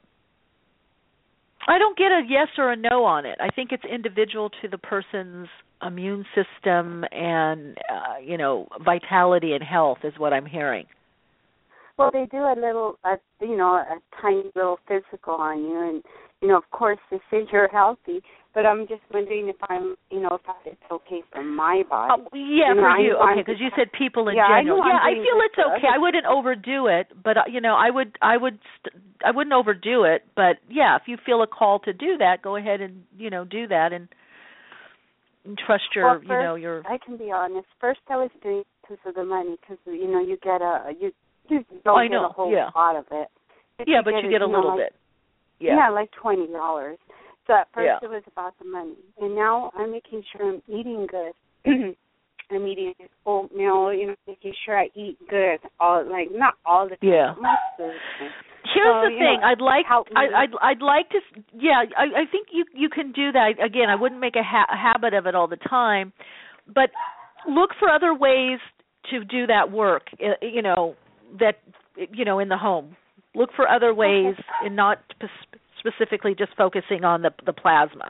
Speaker 3: I don't get a yes or a no on it. I think it's individual to the person's immune system and, uh, you know, vitality and health is what I'm hearing.
Speaker 7: Well, they do a little, a, you know, a tiny little physical on you. And, you know, of course, they say you're healthy. But I'm just wondering if I'm, you know, if it's okay for my body.
Speaker 3: Uh, yeah,
Speaker 7: you
Speaker 3: for
Speaker 7: know,
Speaker 3: you.
Speaker 7: I'm,
Speaker 3: Okay, because you said people in
Speaker 7: yeah,
Speaker 3: general.
Speaker 7: I
Speaker 3: yeah, I
Speaker 7: feel
Speaker 3: it's okay. I wouldn't overdo it, but uh, you know, I would, I would, st- I wouldn't overdo it. But yeah, if you feel a call to do that, go ahead and you know do that and, and trust your,
Speaker 7: well, first,
Speaker 3: you know, your.
Speaker 7: I can be honest. First, I was doing it because of the money, because you know you get a you you don't
Speaker 3: oh, I
Speaker 7: get
Speaker 3: know.
Speaker 7: a whole
Speaker 3: yeah.
Speaker 7: lot of it. If
Speaker 3: yeah,
Speaker 7: you
Speaker 3: but
Speaker 7: get
Speaker 3: you
Speaker 7: it,
Speaker 3: get a
Speaker 7: you know,
Speaker 3: little
Speaker 7: like,
Speaker 3: bit. Yeah.
Speaker 7: Yeah, like twenty dollars. So at first
Speaker 3: yeah.
Speaker 7: it was about the money, and now I'm making sure I'm eating good. I'm eating oatmeal, you know, making sure I eat good, all like not all the time,
Speaker 3: Yeah.
Speaker 7: but most of the time.
Speaker 3: Here's
Speaker 7: so,
Speaker 3: the thing.
Speaker 7: Know,
Speaker 3: I'd like.
Speaker 7: help me.
Speaker 3: I, I'd. I'd like to. Yeah. I, I think you. You can do that. Again, I wouldn't make a, ha- a habit of it all the time, but look for other ways to do that work. You know that. You know in the home. Look for other ways, okay. and not specifically just focusing on the the plasma.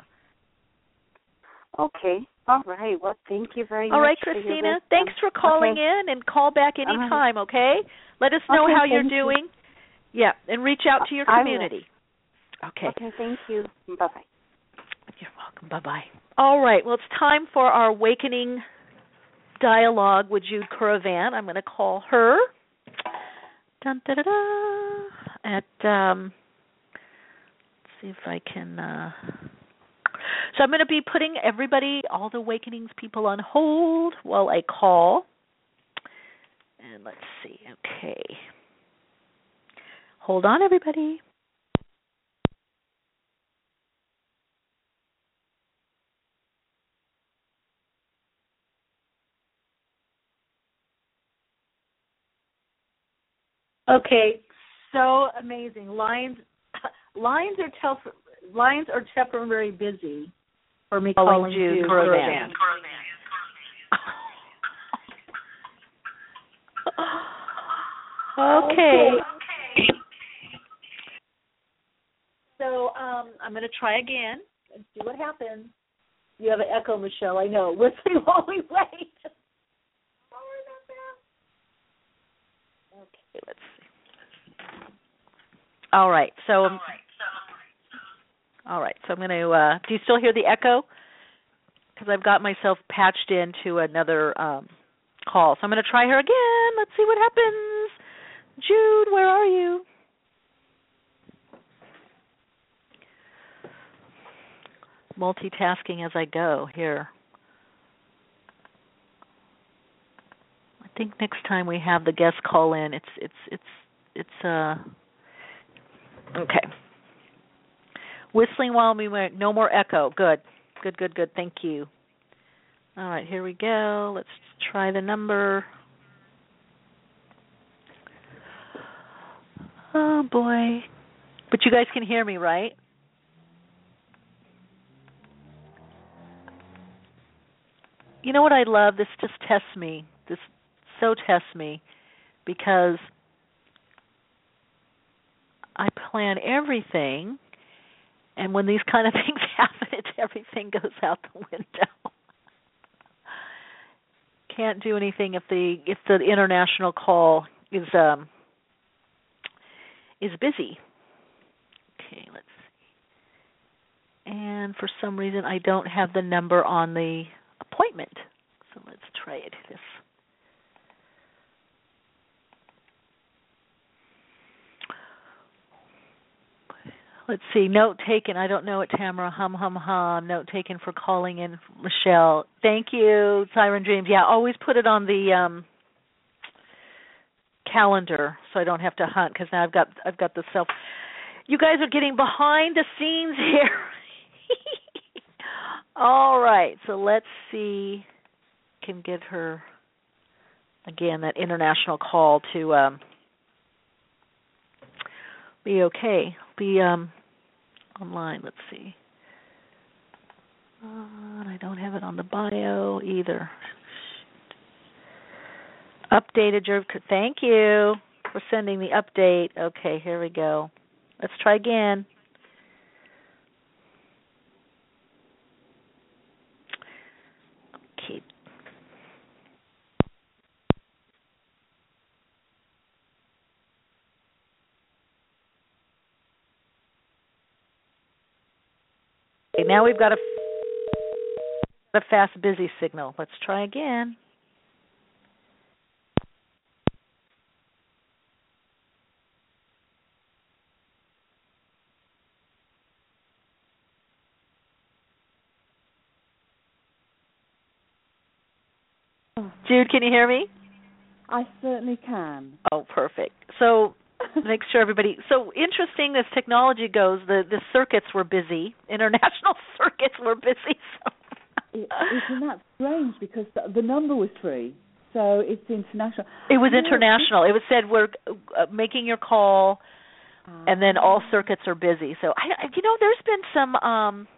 Speaker 7: Okay. All right. Well, thank you very
Speaker 3: All
Speaker 7: much.
Speaker 3: All right, Christina. Thanks for calling
Speaker 7: okay.
Speaker 3: in, and call back anytime. Uh-huh. Okay. Let us know
Speaker 7: okay,
Speaker 3: how you're
Speaker 7: you.
Speaker 3: doing. Yeah, and reach out to your community. Okay.
Speaker 7: Okay, thank you. Bye-bye.
Speaker 3: You're welcome. Bye-bye. All right, well, it's time for our Awakening Dialogue with Jude Currivan. I'm going to call her. Dun, da, da, da, at, um, let's see if I can, uh, so I'm going to be putting everybody, all the Awakenings people on hold while I call. And let's see, okay. Hold on, everybody. Okay, so amazing. Lines, lines are tel- lines are temporarily busy for me calling, calling Jude Currivan. Okay. okay. So um, I'm going to try again and see what happens. You have an echo, Michelle. I know. Listening while we wait. Sorry about that. Okay, let's see. All right. So, all right. So, all right. So I'm going to. Uh, do you still hear the echo? Because I've got myself patched into another um, call. So I'm going to try her again. Let's see what happens. Jude, where are you? Multitasking as I go here. I think next time we have the guest call in, it's it's it's it's uh okay. Whistling while we wait. No more echo. Good, good, good, good. Thank you. All right, here we go. Let's try the number. Oh boy! But you guys can hear me, right? You know what I love? This just tests me. This so tests me because I plan everything, and when these kind of things happen, it, everything goes out the window. Can't do anything if the if the international call is um is busy. Okay, let's see. And for some reason, I don't have the number on the appointment. So let's try it. This. Let's see. Note taken. I don't know it, Tamara. Hum, hum, hum. Note taken for calling in, Michelle. Thank you, Siren Dreams. Yeah, always put it on the um, calendar so I don't have to hunt because now I've got I've got the self. You guys are getting behind the scenes here. All right, so let's see. Can get her again that international call to um, be okay. Be um, online. Let's see. Uh, I don't have it on the bio either. Updated your. Thank you for sending the update. Okay, here we go. Let's try again. Okay. Okay, now we've got a, a fast, busy signal. Let's try again. Jude, can you hear me?
Speaker 8: I certainly can.
Speaker 3: Oh, perfect. So make sure everybody. So interesting as technology goes, the, the circuits were busy. International circuits were busy. So
Speaker 8: it, isn't that strange? Because the, the number was free, so it's international.
Speaker 3: It was international. It was said we're uh, making your call, uh, and then all circuits are busy. So I, you know, there's been some. Um,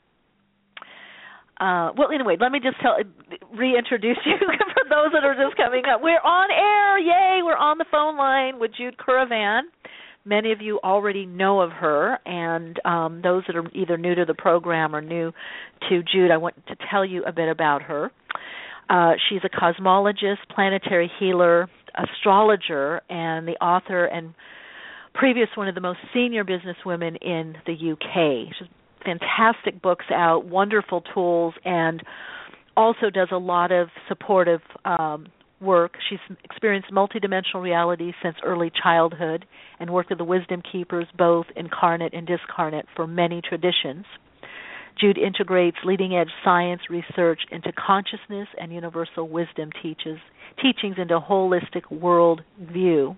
Speaker 3: uh, well, anyway, let me just tell, reintroduce you for those that are just coming up. We're on air, yay! We're on the phone line with Jude Currivan. Many of you already know of her, and um, those that are either new to the program or new to Jude, I want to tell you a bit about her. Uh, she's a cosmologist, planetary healer, astrologer, and the author and previous one of the most senior businesswomen in the U K. She's fantastic books out, wonderful tools, and also does a lot of supportive um, work. She's experienced multidimensional reality since early childhood and worked with the wisdom keepers, both incarnate and discarnate, for many traditions. Jude integrates leading-edge science research into consciousness and universal wisdom teaches, teachings into a holistic world view.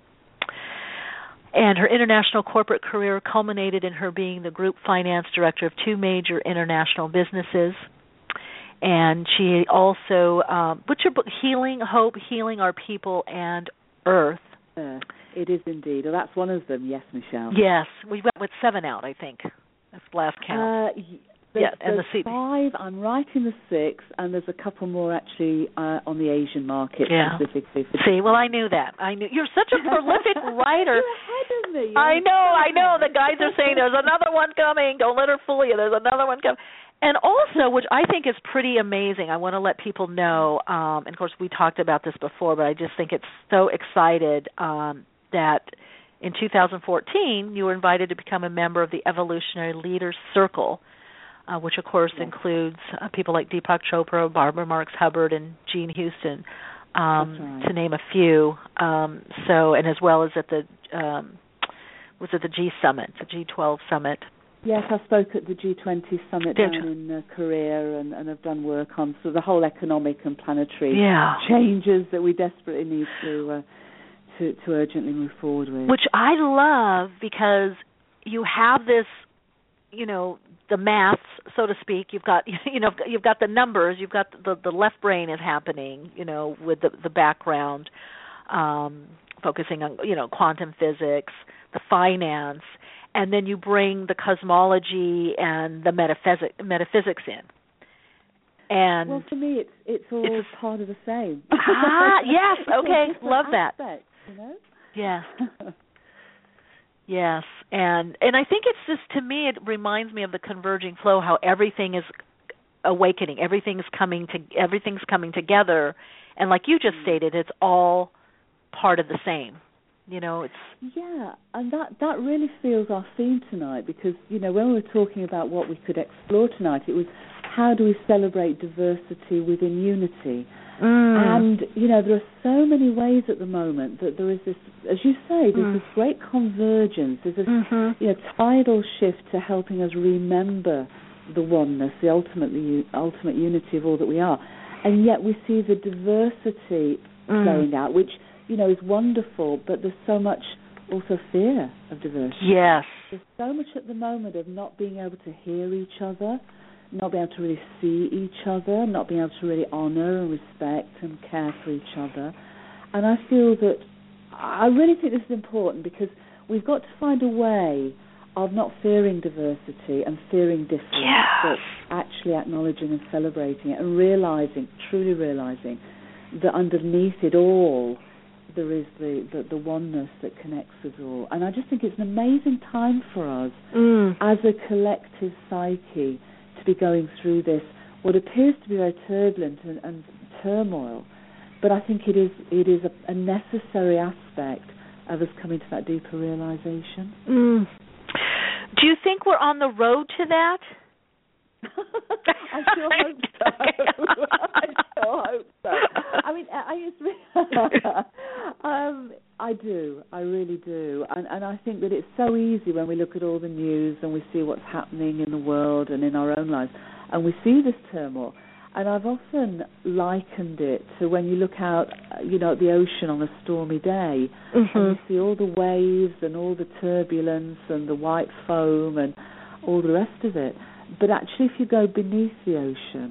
Speaker 3: And her international corporate career culminated in her being the group finance director of two major international businesses. And she also, um, what's your book? Healing, Hope, Healing Our People and Earth.
Speaker 8: Uh, it is indeed. Well, that's one of them, yes, Michelle.
Speaker 3: Yes. We went with seven out, I think. That's the last count.
Speaker 8: Uh, There's,
Speaker 3: yeah, and
Speaker 8: there's
Speaker 3: the
Speaker 8: five. I'm writing the six, and there's a couple more actually uh, on the Asian market
Speaker 3: yeah.
Speaker 8: specifically. For
Speaker 3: See, well, I knew that. I knew you're such a prolific writer.
Speaker 8: You're ahead of me. You're
Speaker 3: I know, I know. The guys are saying there's another one coming. Don't let her fool you. There's another one coming. And also, which I think is pretty amazing, I want to let people know, um, and of course we talked about this before, but I just think it's so excited um, that in two thousand fourteen you were invited to become a member of the Evolutionary Leaders Circle, uh, which of course yes. includes uh, people like Deepak Chopra, Barbara Marx Hubbard, and Jean Houston, um,
Speaker 8: right.
Speaker 3: to name a few. Um, so, and as well as at the um, was it the G Summit, the G twelve Summit.
Speaker 8: Yes, I spoke at the G twenty summit down in uh, Korea, and, and have done work on sort of the whole economic and planetary
Speaker 3: yeah.
Speaker 8: changes that we desperately need to, uh, to to urgently move forward with.
Speaker 3: Which I love, because you have this, you know, the maths, so to speak. You've got, you know, you've got the numbers. You've got the the left brain is happening, you know, with the the background, um, focusing on, you know, quantum physics, the finance. And then you bring the cosmology and the metaphysic, metaphysics in. And
Speaker 8: well, for me, it's it's all
Speaker 3: it's,
Speaker 8: part of the same.
Speaker 3: Ah, yes, okay, love that.
Speaker 8: Aspects, you know?
Speaker 3: Yes, yes, and and I think it's just, to me, it reminds me of the converging flow, how everything is awakening, everything's coming to, everything's coming together, and like you just stated, it's all part of the same. You know, it's
Speaker 8: yeah, and that that really feels our theme tonight, because you know when we were talking about what we could explore tonight, it was how do we celebrate diversity within unity,
Speaker 3: mm.
Speaker 8: and you know there are so many ways at the moment that there is this, as you say, there's
Speaker 3: mm.
Speaker 8: this great convergence, there's this
Speaker 3: mm-hmm.
Speaker 8: you know tidal shift to helping us remember the oneness, the ultimate ultimate unity of all that we are, and yet we see the diversity
Speaker 3: mm.
Speaker 8: playing out, which, you know, is wonderful, but there's so much also fear of diversity.
Speaker 3: Yes.
Speaker 8: There's so much at the moment of not being able to hear each other, not being able to really see each other, not being able to really honour and respect and care for each other. And I feel that, I really think this is important, because we've got to find a way of not fearing diversity and fearing difference,
Speaker 3: yes.
Speaker 8: but actually acknowledging and celebrating it and realising, truly realising, that underneath it all there is the, the, the oneness that connects us all. And I just think it's an amazing time for us
Speaker 3: mm.
Speaker 8: as a collective psyche to be going through this, what appears to be very turbulent and, and turmoil, but I think it is it is a, a necessary aspect of us coming to that deeper realization.
Speaker 3: Mm. Do you think we're on the road to that?
Speaker 8: I sure hope so. I sure hope so. I mean, I used to, um, I do. I really do. And, and I think that it's so easy when we look at all the news and we see what's happening in the world and in our own lives, and we see this turmoil. And I've often likened it to when you look out, you know, at the ocean on a stormy day,
Speaker 3: mm-hmm.
Speaker 8: and you see all the waves and all the turbulence and the white foam and all the rest of it. But actually, if you go beneath the ocean,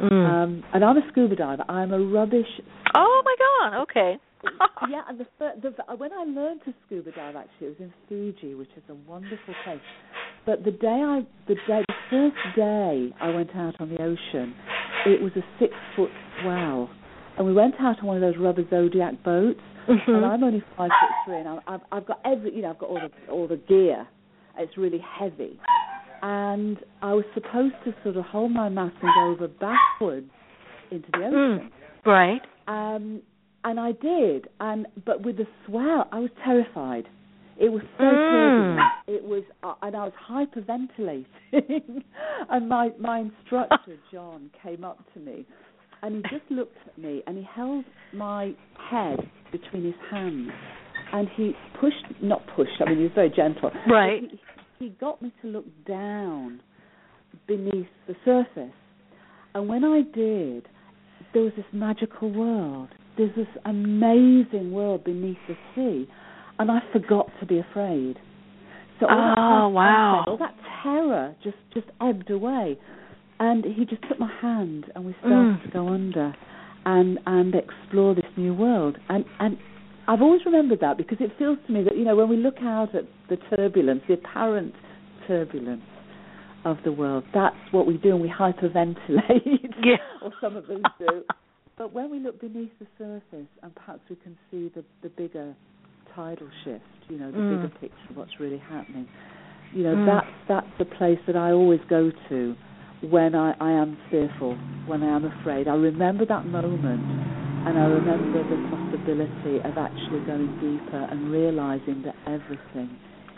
Speaker 3: Mm.
Speaker 8: Um, and I'm a scuba diver. I'm a rubbish.
Speaker 3: Oh my God! Okay.
Speaker 8: Yeah, and the, the when I learned to scuba dive, actually, it was in Fiji, which is a wonderful place. But the day I, the day, the first day I went out on the ocean, it was a six foot swell, and we went out on one of those rubber Zodiac boats. Mm-hmm. And I'm only five foot three, and I've, I've got every, you know, I've got all the all the gear. It's really heavy, and I was supposed to sort of hold my mask and go over backwards into the ocean.
Speaker 3: Mm. Right.
Speaker 8: Um, and I did, and but with the swell, I was terrified. It was so
Speaker 3: mm.
Speaker 8: turbulent. It was, uh, and I was hyperventilating. And my my instructor John came up to me. And he just looked at me, and he held my head between his hands, and he pushed, not pushed, I mean, he was very gentle.
Speaker 3: Right.
Speaker 8: He, he got me to look down beneath the surface. And when I did, there was this magical world. There's this amazing world beneath the sea, and I forgot to be afraid. So all
Speaker 3: oh,
Speaker 8: that
Speaker 3: wow.
Speaker 8: all that terror just, just ebbed away. And he just took my hand, and we started mm. to go under and and explore this new world. And and I've always remembered that, because it feels to me that, you know, when we look out at the turbulence, the apparent turbulence of the world, that's what we do, and we hyperventilate,
Speaker 3: yeah.
Speaker 8: or some of us do. But when we look beneath the surface, and perhaps we can see the, the bigger tidal shift, you know, the mm. bigger picture of what's really happening, you know, mm. that's, that's the place that I always go to when I, I am fearful, when I am afraid. I remember that moment, and I remember the possibility of actually going deeper and realizing that everything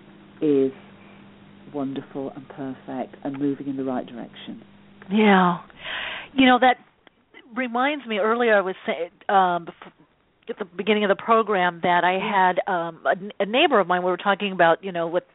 Speaker 8: is wonderful and perfect and moving in the right direction.
Speaker 3: Yeah. You know, that reminds me, earlier I was saying, um, before, at the beginning of the program, that I had um, a, a neighbor of mine, we were talking about, you know, with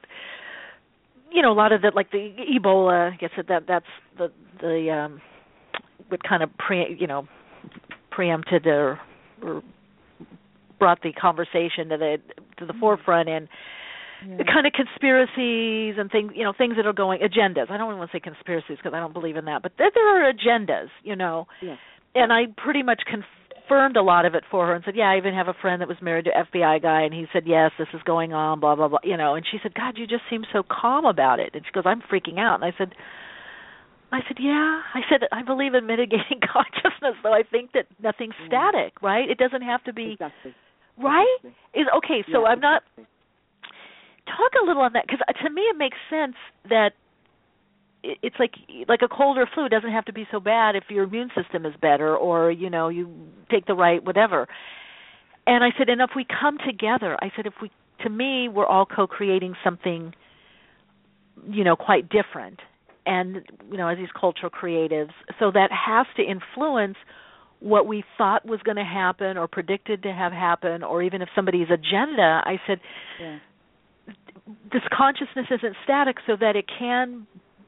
Speaker 3: you know, a lot of the, like the Ebola, I guess that that's the the um, what kind of pre, you know, preempted or, or brought the conversation to the to the forefront, and yeah. the kind of conspiracies and things, you know, things that are going agendas. I don't want to say conspiracies because I don't believe in that, but there, there are agendas, you know.
Speaker 8: Yeah.
Speaker 3: And I pretty much confirmed a lot of it for her and said, yeah, I even have a friend that was married to an F B I guy, and he said, yes, this is going on, blah, blah, blah, you know. And she said, God, you just seem so calm about it. And she goes, I'm freaking out. And I said, I said, yeah. I said, I believe in mitigating consciousness, though I think that nothing's yeah. static, right? It doesn't have to be,
Speaker 8: exactly.
Speaker 3: right?
Speaker 8: Exactly.
Speaker 3: Is okay, so
Speaker 8: yeah,
Speaker 3: I'm not,
Speaker 8: exactly.
Speaker 3: talk a little on that, because to me it makes sense that it's like like a cold or flu doesn't have to be so bad if your immune system is better, or, you know, you take the right whatever. And I said, and if we come together, I said, if we, to me, we're all co-creating something, you know, quite different. And, you know, as these cultural creatives, so that has to influence what we thought was going to happen or predicted to have happen, or even if somebody's agenda. I said,
Speaker 8: yeah.
Speaker 3: this consciousness isn't static, so that it can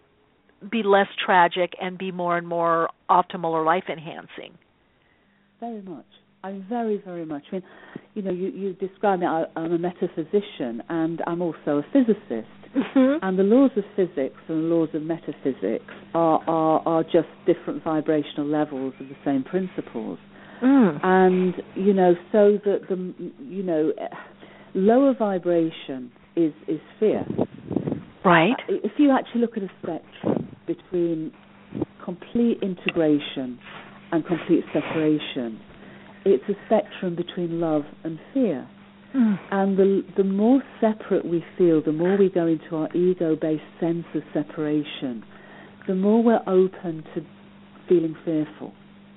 Speaker 3: be less tragic and be more and more optimal or life-enhancing.
Speaker 8: Very much. I'm very, very much. I mean, you know, you, you describe me, I, I'm a metaphysician, and I'm also a physicist.
Speaker 3: Mm-hmm.
Speaker 8: And the laws of physics and the laws of metaphysics are, are, are just different vibrational levels of the same principles.
Speaker 3: Mm.
Speaker 8: And, you know, so that the, you know, lower vibration is, is fear.
Speaker 3: Right.
Speaker 8: If you actually look at a spectrum between complete integration and complete separation, it's a spectrum between love and fear.
Speaker 3: Mm.
Speaker 8: And the the more separate we feel, the more we go into our ego-based sense of separation, the more we're open to feeling fearful.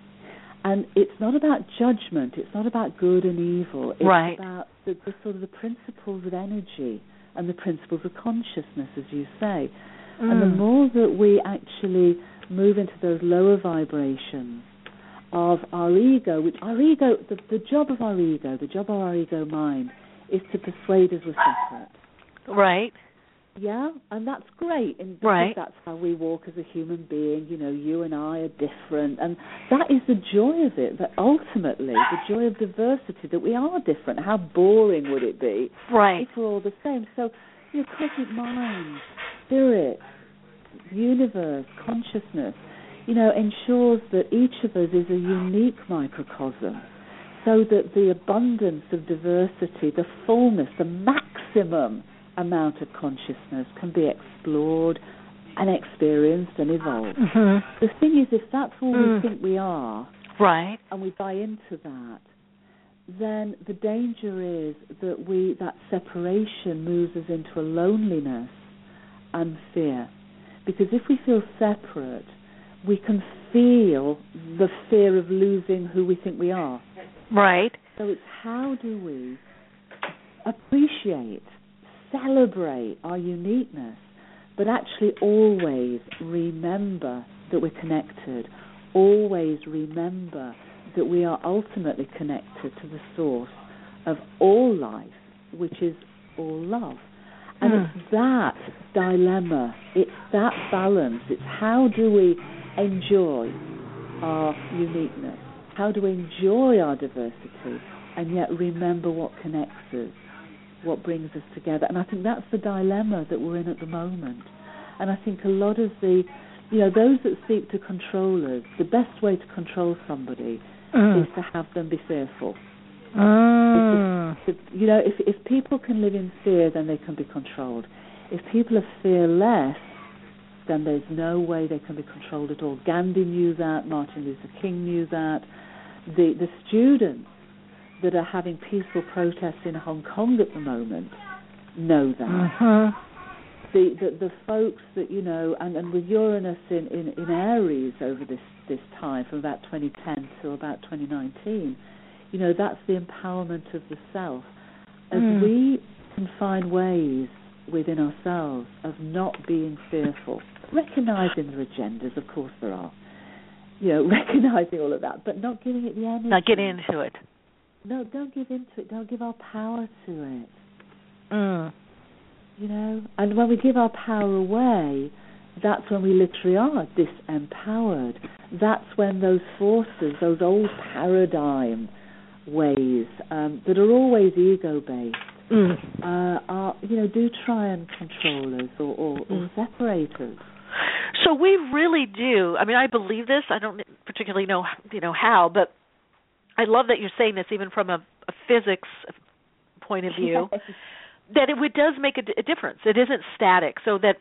Speaker 8: And it's not about judgment, it's not about good and evil, it's
Speaker 3: right.
Speaker 8: about the, the sort of the principles of energy and the principles of consciousness, as you say. Mm. And the more that we actually move into those lower vibrations of our ego, which our ego, the, the job of our ego, the job of our ego mind, is to persuade us we're separate.
Speaker 3: Right.
Speaker 8: Yeah, and that's great, and because
Speaker 3: right.
Speaker 8: that's how we walk as a human being. You know, you and I are different, and that is the joy of it, that ultimately, the joy of diversity, that we are different. How boring would it be
Speaker 3: right.
Speaker 8: if we're all the same? So, you know, cosmic mind, spirit, universe, consciousness, you know, ensures that each of us is a unique microcosm, so that the abundance of diversity, the fullness, the maximum amount of consciousness can be explored and experienced and evolved.
Speaker 3: Mm-hmm.
Speaker 8: The thing is, if that's all
Speaker 3: mm.
Speaker 8: we think we are,
Speaker 3: right,
Speaker 8: and we buy into that, then the danger is that we that separation moves us into a loneliness and fear. Because if we feel separate, we can feel the fear of losing who we think we are.
Speaker 3: Right.
Speaker 8: So it's how do we appreciate, celebrate our uniqueness, but actually always remember that we're connected, always remember that we are ultimately connected to the source of all life, which is all love. And mm. it's that dilemma, it's that balance, it's how do we enjoy our uniqueness, how do we enjoy our diversity, and yet remember what connects us, what brings us together. And I think that's the dilemma that we're in at the moment. And I think a lot of the, you know, those that seek to control us, the best way to control somebody mm. is to have them be fearful.
Speaker 3: Mm.
Speaker 8: If, if, you know, if if people can live in fear, then they can be controlled. If people are fearless, then there's no way they can be controlled at all. Gandhi knew that, Martin Luther King knew that. The the students that are having peaceful protests in Hong Kong at the moment know that.
Speaker 3: Mm-hmm.
Speaker 8: The, the the folks that, you know, and, and with Uranus in, in, in Aries over this, this time, from about twenty ten to about twenty nineteen, you know, that's the empowerment of the self. As mm. we can find ways within ourselves of not being fearful, recognizing their agendas, of course there are, you know, recognizing all of that, but not giving it the energy.
Speaker 3: Not getting into it.
Speaker 8: No, don't give into it. Don't give our power to it.
Speaker 3: Mm.
Speaker 8: You know, and when we give our power away, that's when we literally are disempowered. That's when those forces, those old paradigm ways um, that are always ego-based, mm. uh, are, you know, do try and control us or, or, mm. or separate us.
Speaker 3: So we really do. I mean, I believe this. I don't particularly know, you know, how, but I love that you're saying this, even from a, a physics point of view, yes. that it, it does make a, a difference. It isn't static. So that,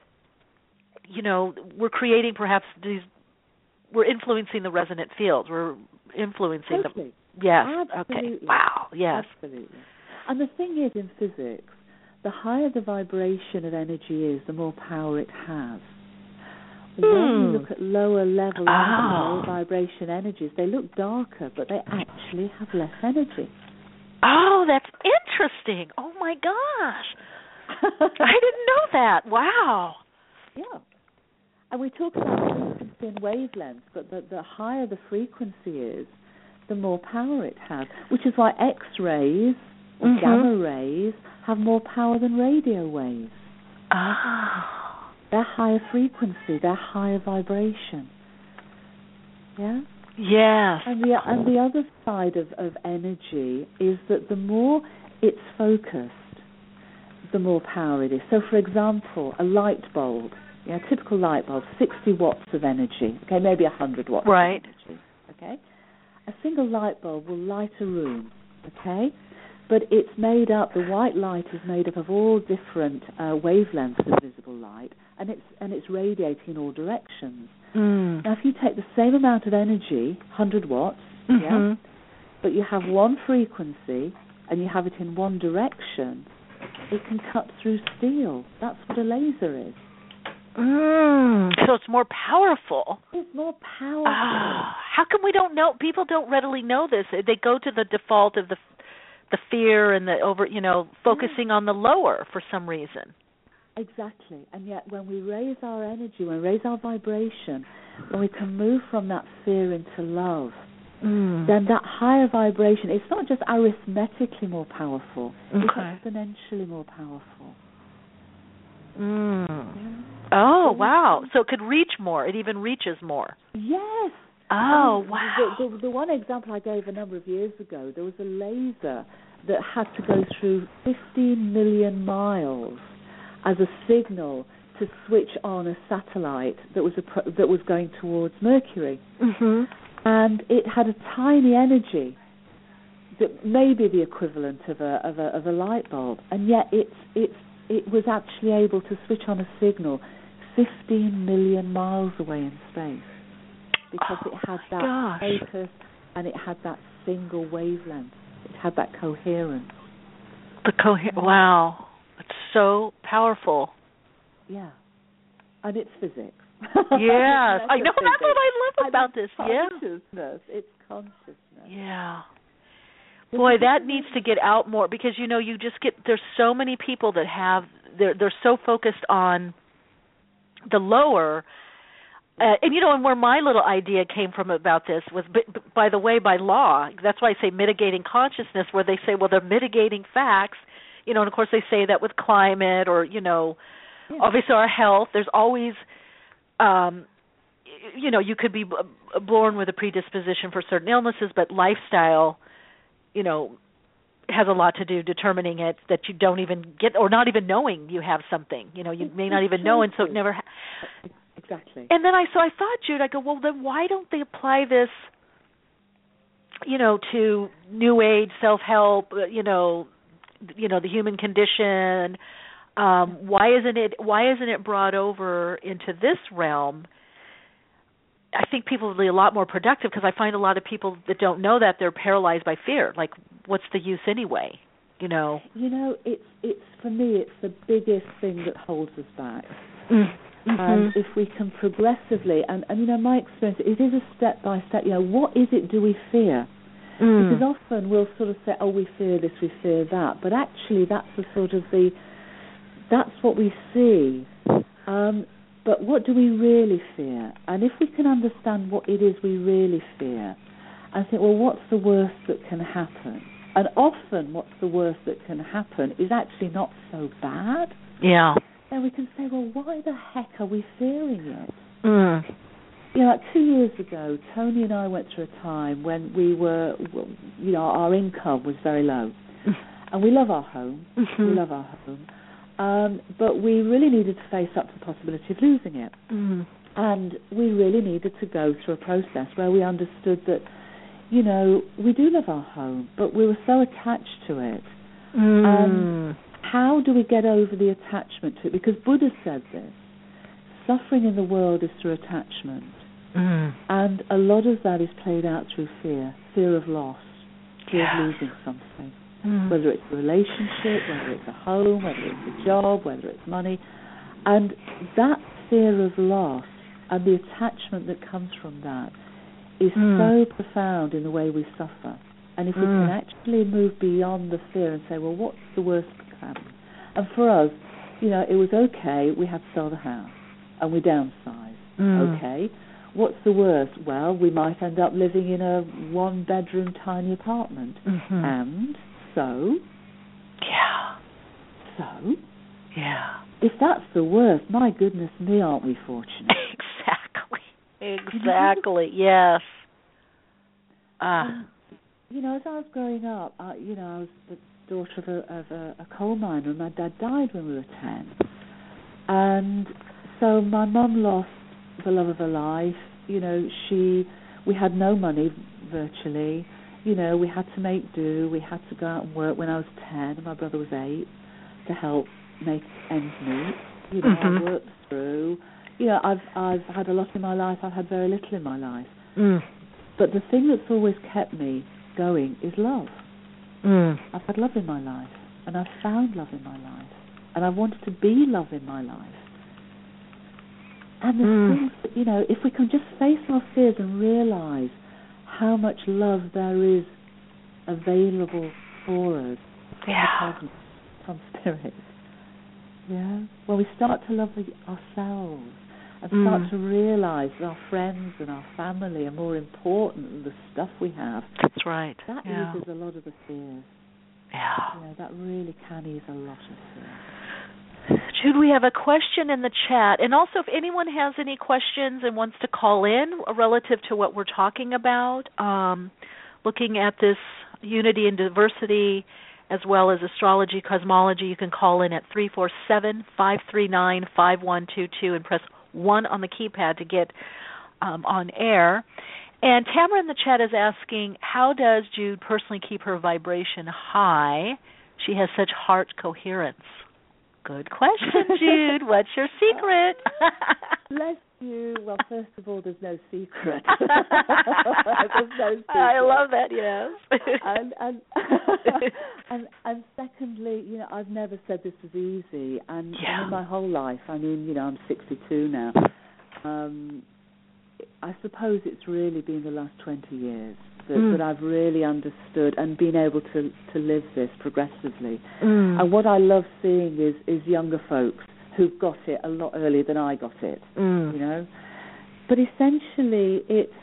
Speaker 3: you know, we're creating perhaps these. We're influencing the resonant fields. We're influencing
Speaker 8: totally.
Speaker 3: the. Yes.
Speaker 8: Absolutely.
Speaker 3: Okay. Wow. Yes.
Speaker 8: Absolutely. And the thing is, in physics, the higher the vibration of energy is, the more power it has. When
Speaker 3: mm.
Speaker 8: you look at lower level,
Speaker 3: oh.
Speaker 8: lower vibration energies, they look darker, but they actually have less energy.
Speaker 3: Oh, that's interesting. Oh my gosh. I didn't know that. Wow.
Speaker 8: Yeah. And we talk about frequency and wavelengths, but the, the higher the frequency is, the more power it has, which is why X-rays or mm-hmm. gamma rays have more power than radio waves.
Speaker 3: Ah.
Speaker 8: They're higher frequency, they're higher vibration. Yeah?
Speaker 3: Yes.
Speaker 8: And the, and the other side of, of energy is that the more it's focused, the more power it is. So, for example, a light bulb, yeah, a typical light bulb, sixty watts of energy, okay, maybe one hundred watts
Speaker 3: right.
Speaker 8: of energy, okay? A single light bulb will light a room, okay? But it's made up, the white light is made up of all different uh, wavelengths of visible light, and it's and it's radiating in all directions.
Speaker 3: Mm.
Speaker 8: Now, if you take the same amount of energy, one hundred watts,
Speaker 3: mm-hmm.
Speaker 8: yeah, but you have one frequency and you have it in one direction, it can cut through steel. That's what a laser is.
Speaker 3: Mm, so it's more powerful.
Speaker 8: It's more powerful.
Speaker 3: Ah, how come we don't know? People don't readily know this. They go to the default of the the fear and the over, you know, focusing yeah. on the lower for some reason.
Speaker 8: Exactly. And yet when we raise our energy, when we raise our vibration, when we can move from that fear into love, mm. then that higher vibration, it's not just arithmetically more powerful,
Speaker 3: okay.
Speaker 8: it's exponentially more powerful.
Speaker 3: Mm. Yeah. Oh, wow. So it could reach more. It even reaches more.
Speaker 8: Yes.
Speaker 3: Oh,
Speaker 8: um,
Speaker 3: wow.
Speaker 8: The, the, the one example I gave a number of years ago, there was a laser that had to go through fifteen million miles as a signal to switch on a satellite that was a pro- that was going towards Mercury,
Speaker 3: mm-hmm.
Speaker 8: and it had a tiny energy that may be the equivalent of a of a of a light bulb, and yet it's it's it was actually able to switch on a signal fifteen million miles away in space, because
Speaker 3: oh
Speaker 8: it had that
Speaker 3: gosh.
Speaker 8: focus and it had that single wavelength. It had that coherence.
Speaker 3: The coher- Wow, it's so powerful.
Speaker 8: Yeah, and it's physics.
Speaker 3: Yes, I know. That's what I love about
Speaker 8: and
Speaker 3: this. Yeah,
Speaker 8: consciousness. It's consciousness.
Speaker 3: Yeah. Boy, that needs to get out more, because you know you just get there's so many people that have they're they're so focused on the lower. Uh, and, you know, and where my little idea came from about this was, b- b- by the way, by law. That's why I say mitigating consciousness, where they say, well, they're mitigating facts. You know, and, of course, they say that with climate or, you know, yeah. obviously our health. There's always, um, you know, you could be b- born with a predisposition for certain illnesses, but lifestyle, you know, has a lot to do determining it, that you don't even get, or not even knowing you have something. You know, you may not even know, and so it never... Ha-
Speaker 8: Exactly.
Speaker 3: And then I so I thought, Jude, I go, well, then why don't they apply this, you know, to New Age, self-help, you know, you know, the human condition? Um, why isn't it why isn't it brought over into this realm? I think people will be a lot more productive, because I find a lot of people that don't know that they're paralyzed by fear. Like, what's the use anyway? You know.
Speaker 8: You know, it's it's for me, it's the biggest thing that holds us back.
Speaker 3: Mm.
Speaker 8: Mm-hmm. And if we can progressively, and, and you know, my experience, it is a step by step, you know, what is it do we fear? Mm. Because often we'll sort of say, oh, we fear this, we fear that, but actually that's the sort of the, that's what we see. Um, but what do we really fear? And if we can understand what it is we really fear, and think, well, what's the worst that can happen? And often what's the worst that can happen is actually not so bad.
Speaker 3: Yeah.
Speaker 8: Then we can say, well, why the heck are we fearing it?
Speaker 3: Mm.
Speaker 8: You know, like two years ago, Tony and I went through a time when we were, you know, our income was very low. And we love our home. Mm-hmm. We love our home. Um, but we really needed to face up to the possibility of losing it.
Speaker 3: Mm.
Speaker 8: And we really needed to go through a process where we understood that, you know, we do love our home, but we were so attached to it.
Speaker 3: Mm.
Speaker 8: Um, how do we get over the attachment to it? Because Buddha said this. Suffering in the world is through attachment.
Speaker 3: Mm.
Speaker 8: And a lot of that is played out through fear. Fear of loss. Fear
Speaker 3: yeah.
Speaker 8: of losing something.
Speaker 3: Mm.
Speaker 8: Whether it's a relationship, whether it's a home, whether it's a job, whether it's money. And that fear of loss and the attachment that comes from that is mm. so profound in the way we suffer. And if mm. we can actually move beyond the fear and say, well, what's the worst that can happen? And for us, you know, it was okay, we had to sell the house, and we downsized.
Speaker 3: Mm.
Speaker 8: Okay, what's the worst? Well, we might end up living in a one-bedroom tiny apartment.
Speaker 3: Mm-hmm.
Speaker 8: And so?
Speaker 3: Yeah.
Speaker 8: So?
Speaker 3: Yeah.
Speaker 8: If that's the worst, my goodness me, aren't we fortunate?
Speaker 3: Exactly. Exactly, yes. Ah.
Speaker 8: Um, You know, as I was growing up, I, you know, I was the daughter of a, of a, a coal miner, and my dad died when we were ten. And so my mum lost the love of her life. You know, she, we had no money virtually. You know, we had to make do. We had to go out and work when I was ten, and my brother was eight, to help make ends meet. You know,
Speaker 3: mm-hmm.
Speaker 8: I worked through. You know, I've I've had a lot in my life. I've had very little in my life.
Speaker 3: Mm.
Speaker 8: But the thing that's always kept me going is love.
Speaker 3: Mm.
Speaker 8: I've had love in my life, and I've found love in my life, and I wanted to be love in my life. And the
Speaker 3: mm.
Speaker 8: things that, you know, if we can just face our fears and realise how much love there is available for us
Speaker 3: yeah.
Speaker 8: from, from spirit, yeah, when we start to love ourselves and start
Speaker 3: mm.
Speaker 8: to realise that our friends and our family are more important than the stuff we have.
Speaker 3: That's right.
Speaker 8: That
Speaker 3: yeah.
Speaker 8: eases a lot of the fears.
Speaker 3: Yeah.
Speaker 8: Yeah, that really can ease a lot of fear.
Speaker 3: Jude, we have a question in the chat. And also, if anyone has any questions and wants to call in relative to what we're talking about, um, looking at this unity and diversity as well as astrology, cosmology. You can call in at three four seven, five three nine, five one two two and press one on the keypad to get um, on air. And Tamara in the chat is asking, how does Jude personally keep her vibration high? She has such heart coherence. Good question, Jude. What's your secret?
Speaker 8: Bless you. Well, first of all, there's no secret. There's no secret.
Speaker 3: I love that, yes.
Speaker 8: and, and, and and secondly, you know, I've never said this was easy. And,
Speaker 3: yeah.
Speaker 8: and in my whole life, I mean, you know, I'm sixty-two now. Um, I suppose it's really been the last twenty years that, mm. that I've really understood and been able to, to live this progressively.
Speaker 3: Mm.
Speaker 8: And what I love seeing is, is younger folks who've got it a lot earlier than I got it,
Speaker 3: mm.
Speaker 8: you know. But essentially, it's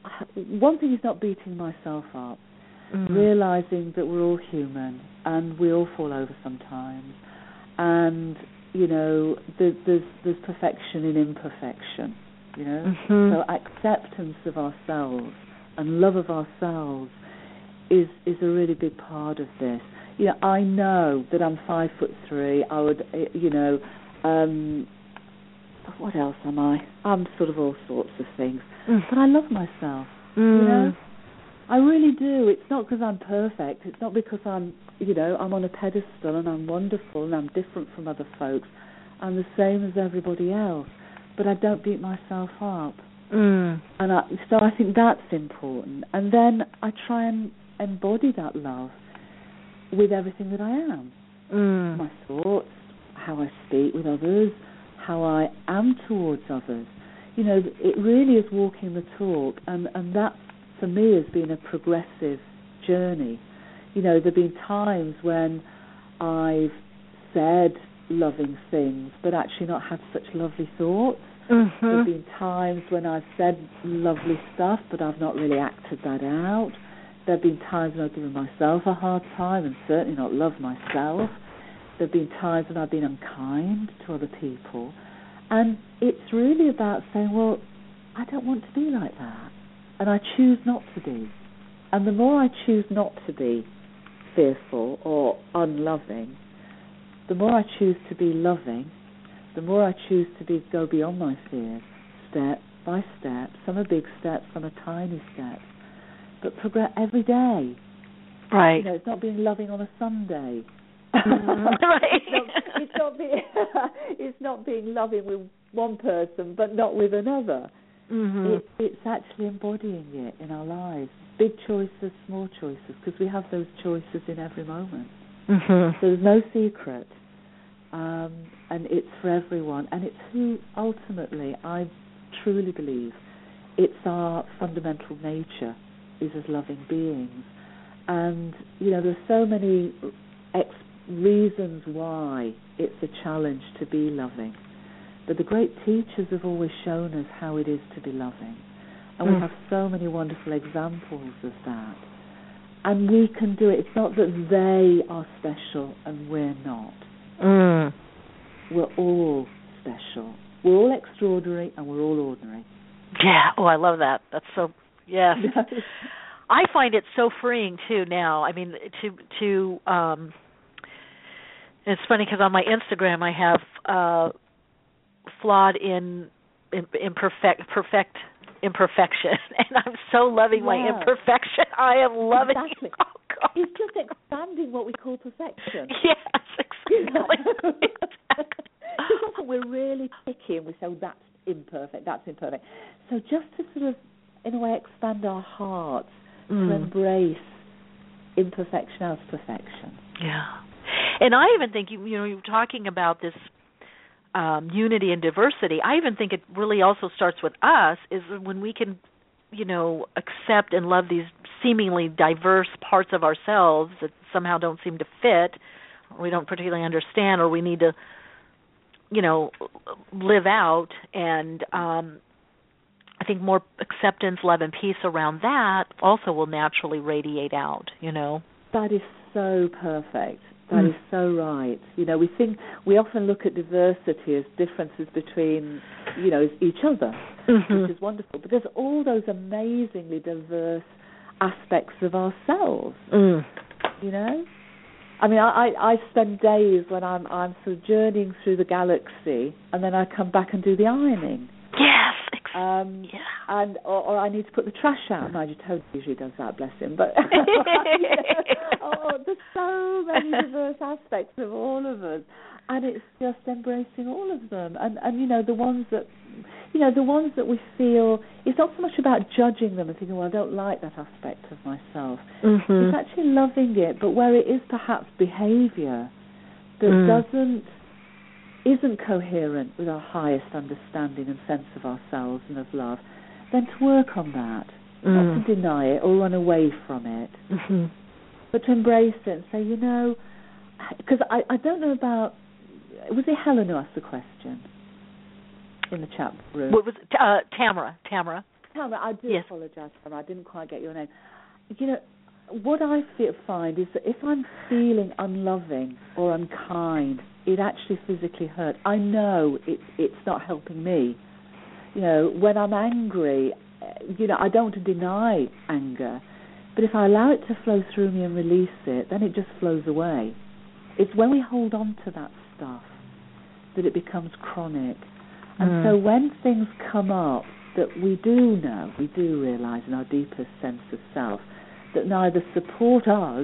Speaker 8: one thing is not beating myself up, mm. realising that we're all human and we all fall over sometimes. And, you know, there, there's, there's perfection in imperfection. You know,
Speaker 3: mm-hmm.
Speaker 8: so acceptance of ourselves and love of ourselves is is a really big part of this. You know, I know that I'm five foot three. I would, you know, um, what else am I? I'm sort of all sorts of things, mm. but I love myself.
Speaker 3: Mm.
Speaker 8: You know, I really do. It's not because I'm perfect. It's not because I'm, you know, I'm on a pedestal and I'm wonderful and I'm different from other folks. I'm the same as everybody else. But I don't beat myself up.
Speaker 3: Mm.
Speaker 8: And I, so I think that's important. And then I try and embody that love with everything that I am.
Speaker 3: Mm.
Speaker 8: My thoughts, how I speak with others, how I am towards others. You know, it really is walking the talk. And, and that, for me, has been a progressive journey. You know, there have been times when I've said loving things, but actually not had such lovely thoughts.
Speaker 3: Mm-hmm.
Speaker 8: There have been times when I've said lovely stuff, but I've not really acted that out. There have been times when I've given myself a hard time and certainly not loved myself. There have been times when I've been unkind to other people. And it's really about saying, well, I don't want to be like that. And I choose not to be. And the more I choose not to be fearful or unloving, the more I choose to be loving, the more I choose to be go beyond my fears, step by step. Some are big steps, some are tiny steps, but progress every day.
Speaker 3: Right.
Speaker 8: You know, it's not being loving on a Sunday.
Speaker 3: Mm-hmm. Right.
Speaker 8: it's, not, it's not being it's not being loving with one person, but not with another.
Speaker 3: Mm-hmm.
Speaker 8: It, it's actually embodying it in our lives. Big choices, small choices, because we have those choices in every moment.
Speaker 3: Mm-hmm.
Speaker 8: So there's no secret. Um, and it's for everyone, and it's who ultimately I truly believe it's our fundamental nature is as loving beings. And you know, there's so many ex- reasons why it's a challenge to be loving, but the great teachers have always shown us how it is to be loving, and mm. we have so many wonderful examples of that, and we can do it. It's not that they are special and we're not.
Speaker 3: Mm.
Speaker 8: We're all special. We're all extraordinary and we're all ordinary.
Speaker 3: Yeah. Oh, I love that. That's so, yes. I find it so freeing, too, now. I mean, to, to um, it's funny because on my Instagram I have uh, flawed in, in imperfect, perfect imperfection, and I'm so loving
Speaker 8: yeah.
Speaker 3: my imperfection. I am loving
Speaker 8: exactly.
Speaker 3: it. Oh, God.
Speaker 8: It's just expanding what we call perfection.
Speaker 3: Yes, exactly.
Speaker 8: We're really picky and we say, oh, that's imperfect, that's imperfect. So just to sort of, in a way, expand our hearts mm. to embrace imperfection as perfection.
Speaker 3: Yeah. And I even think, you, you know, you're talking about this um, unity and diversity. I even think it really also starts with us, is when we can, you know, accept and love these seemingly diverse parts of ourselves that somehow don't seem to fit, or we don't particularly understand, or we need to, you know, live out. And um, I think more acceptance, love, and peace around that also will naturally radiate out, you know.
Speaker 8: That is so perfect. That mm. is so right. You know, we think, we often look at diversity as differences between, you know, each other, mm-hmm. which is wonderful. But there's all those amazingly diverse aspects of ourselves,
Speaker 3: mm.
Speaker 8: you know? I mean, I, I, I spend days when I'm I'm sojourning through the galaxy, and then I come back and do the ironing.
Speaker 3: Yes.
Speaker 8: Um,
Speaker 3: yeah.
Speaker 8: And or, or I need to put the trash out. Mind you, Toad usually does that, bless him. But oh, there's so many diverse aspects of all of us, and it's just embracing all of them. And and you know the ones that, you know the ones that we feel. It's not so much about judging them and thinking, well, I don't like that aspect of myself.
Speaker 3: Mm-hmm.
Speaker 8: It's actually loving it, but where it is perhaps behaviour that
Speaker 3: mm.
Speaker 8: doesn't. isn't coherent with our highest understanding and sense of ourselves and of love, then to work on that, mm. not to deny it or run away from it,
Speaker 3: mm-hmm.
Speaker 8: but to embrace it and say, you know, because I, I don't know about, was it Helen who asked the question in the chat room?
Speaker 3: What was it? Uh, Tamara, Tamara.
Speaker 8: Tamara, I do
Speaker 3: yes.
Speaker 8: apologise, Tamara, I didn't quite get your name. You know, what I feel, find is that if I'm feeling unloving or unkind, it actually physically hurts. I know it, it's not helping me. You know, when I'm angry, you know, I don't want to deny anger, but if I allow it to flow through me and release it, then it just flows away. It's when we hold on to that stuff that it becomes chronic. And mm. so when things come up that we do know, we do realise in our deepest sense of self, that neither support us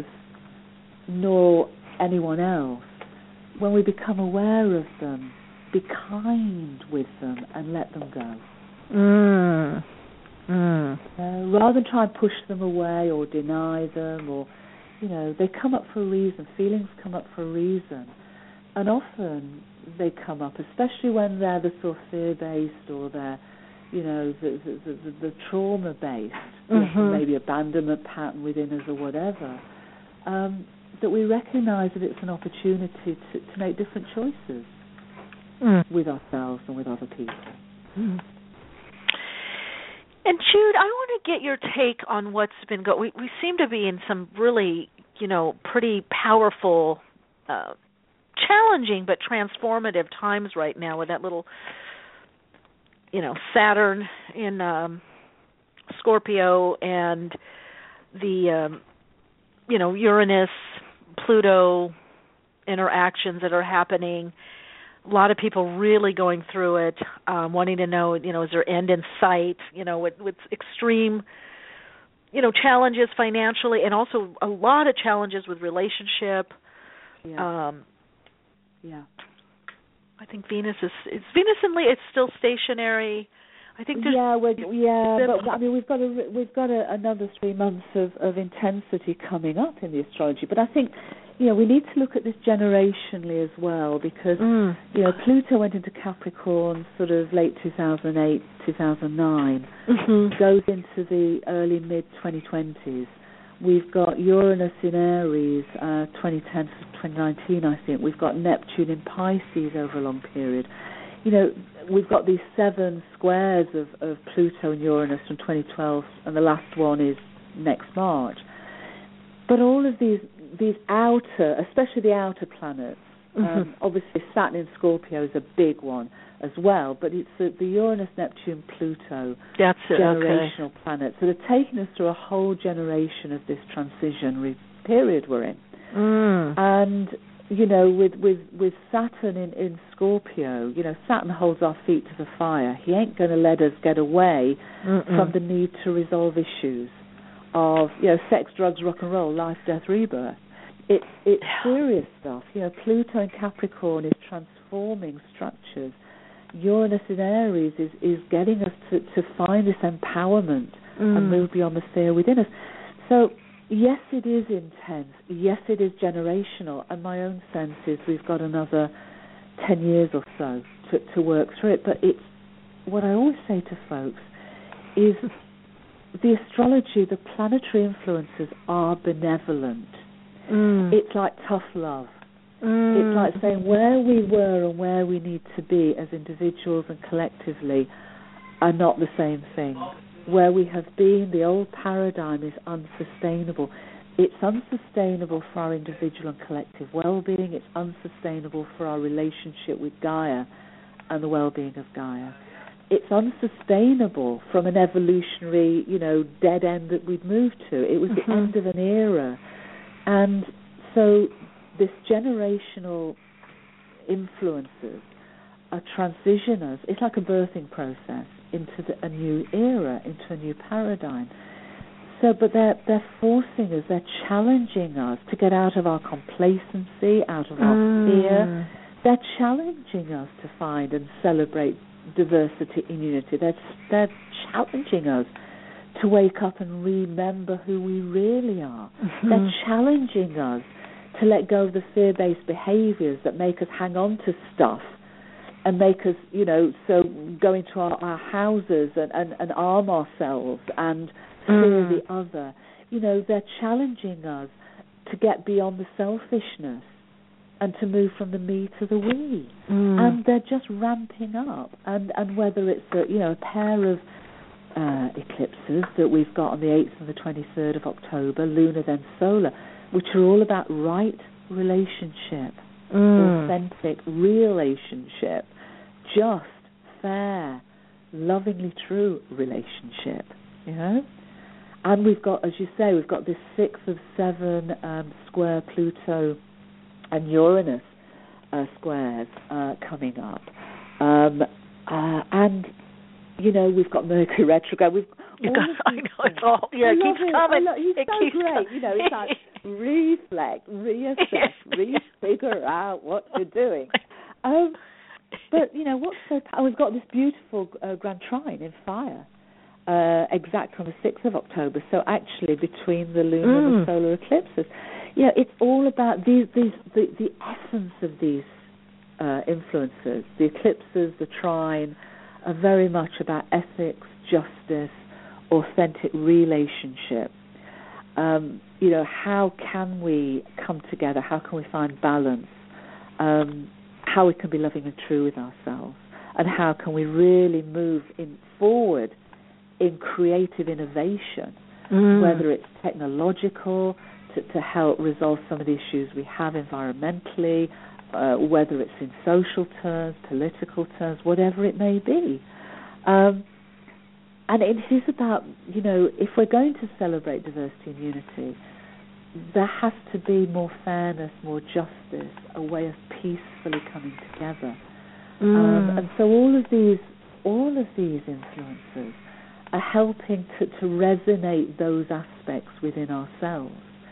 Speaker 8: nor anyone else, when we become aware of them, be kind with them and let them go.
Speaker 3: Mm. Mm.
Speaker 8: Uh, rather than try and push them away or deny them, or, you know, they come up for a reason. Feelings come up for a reason. And often they come up, especially when they're the sort of fear-based or they're, you know, the, the, the, the trauma-based,
Speaker 3: mm-hmm.
Speaker 8: maybe abandonment pattern within us or whatever, um, that we recognise that it's an opportunity to, to make different choices mm. with ourselves and with other people.
Speaker 3: Mm. And Jude, I want to get your take on what's been going. We, we seem to be in some really, you know, pretty powerful, uh, challenging but transformative times right now with that little, you know, Saturn in um, Scorpio and the, um, you know, Uranus, Pluto interactions that are happening. A lot of people really going through it, um, wanting to know, you know, is there end in sight, you know, with, with extreme, you know, challenges financially and also a lot of challenges with relationship.
Speaker 8: Yeah.
Speaker 3: Um,
Speaker 8: yeah.
Speaker 3: I think Venus is, is Venus and Leo, it's still stationary. I think there's
Speaker 8: yeah, we're, yeah, but I mean we've got a, we've got a, another three months of, of intensity coming up in the astrology. But I think, you know, we need to look at this generationally as well because
Speaker 3: mm.
Speaker 8: you know Pluto went into Capricorn sort of late two thousand eight, two thousand nine,
Speaker 3: mm-hmm.
Speaker 8: goes into the early mid twenty twenties. We've got Uranus in Aries, uh, twenty ten to twenty nineteen, I think. We've got Neptune in Pisces over a long period. You know, we've got these seven squares of, of Pluto and Uranus from twenty twelve, and the last one is next March. But all of these these outer, especially the outer planets, mm-hmm. um, obviously Saturn in Scorpio is a big one as well, but it's the, the Uranus, Neptune, Pluto
Speaker 3: That's it,
Speaker 8: generational
Speaker 3: okay.
Speaker 8: planets that are taking us through a whole generation of this transitionary period we're in.
Speaker 3: Mm.
Speaker 8: And you know, with, with, with Saturn in, in Scorpio, you know, Saturn holds our feet to the fire. He ain't going to let us get away Mm-mm. from the need to resolve issues of, you know, sex, drugs, rock and roll, life, death, rebirth. It, it's serious stuff. You know, Pluto in Capricorn is transforming structures. Uranus in Aries is, is getting us to, to find this empowerment mm. and move beyond the fear within us. So, yes, it is intense. Yes, it is generational. And my own sense is we've got another ten years or so to, to work through it. But it's what I always say to folks is the astrology, the planetary influences are benevolent.
Speaker 3: Mm.
Speaker 8: It's like tough love.
Speaker 3: Mm.
Speaker 8: It's like saying where we were and where we need to be as individuals and collectively are not the same thing. Where we have been, the old paradigm is unsustainable. It's unsustainable for our individual and collective well-being. It's unsustainable for our relationship with Gaia and the well-being of Gaia. It's unsustainable from an evolutionary, you know, dead end that we'd moved to. It was mm-hmm. the end of an era. And so this generational influences are transition us. It's like a birthing process into the, a new era, into a new paradigm. So, but they're they're forcing us, they're challenging us to get out of our complacency, out of our mm. fear. They're challenging us to find and celebrate diversity in unity. They're they're challenging us to wake up and remember who we really are. Mm-hmm. They're challenging us to let go of the fear-based behaviors that make us hang on to stuff and make us, you know, so go into our, our houses and, and, and arm ourselves and fear mm. the other. You know, they're challenging us to get beyond the selfishness and to move from the me to the we. Mm. And they're just ramping up. And, and whether it's, a, you know, a pair of uh, eclipses that we've got on the eighth and the twenty-third of October, lunar then solar, which are all about right relationship, mm. authentic relationship, just, fair, lovingly true relationship, you know? And we've got, as you say, we've got this six of seven um, square Pluto and Uranus uh, squares uh, coming up. Um, uh, and, you know, we've got Mercury retrograde. We've
Speaker 3: you got, I know, it's all, yeah, it keeps
Speaker 8: it.
Speaker 3: coming.
Speaker 8: Love, he's
Speaker 3: it
Speaker 8: so
Speaker 3: keeps
Speaker 8: great.
Speaker 3: coming.
Speaker 8: You know, it's like reflect, reassess, refigure out what you're doing. Um, but, you know, what's so powerful? We've got this beautiful uh, Grand Trine in fire, uh, exact on the sixth of October, so actually between the lunar mm. and the solar eclipses. You know, it's all about these, these the, the essence of these uh, influences. The eclipses, the trine, are very much about ethics, justice, authentic relationship. Um, you know, how can we come together? How can we find balance? Um, how we can be loving and true with ourselves, and how can we really move in forward in creative innovation, mm. whether it's technological to, to help resolve some of the issues we have environmentally, uh, whether it's in social terms, political terms, whatever it may be. Um, and it is about, you know, if we're going to celebrate diversity and unity, there has to be more fairness, more justice, a way of peacefully coming together. Mm. Um, and so all of these, all of these influences are helping to, to resonate those aspects within ourselves.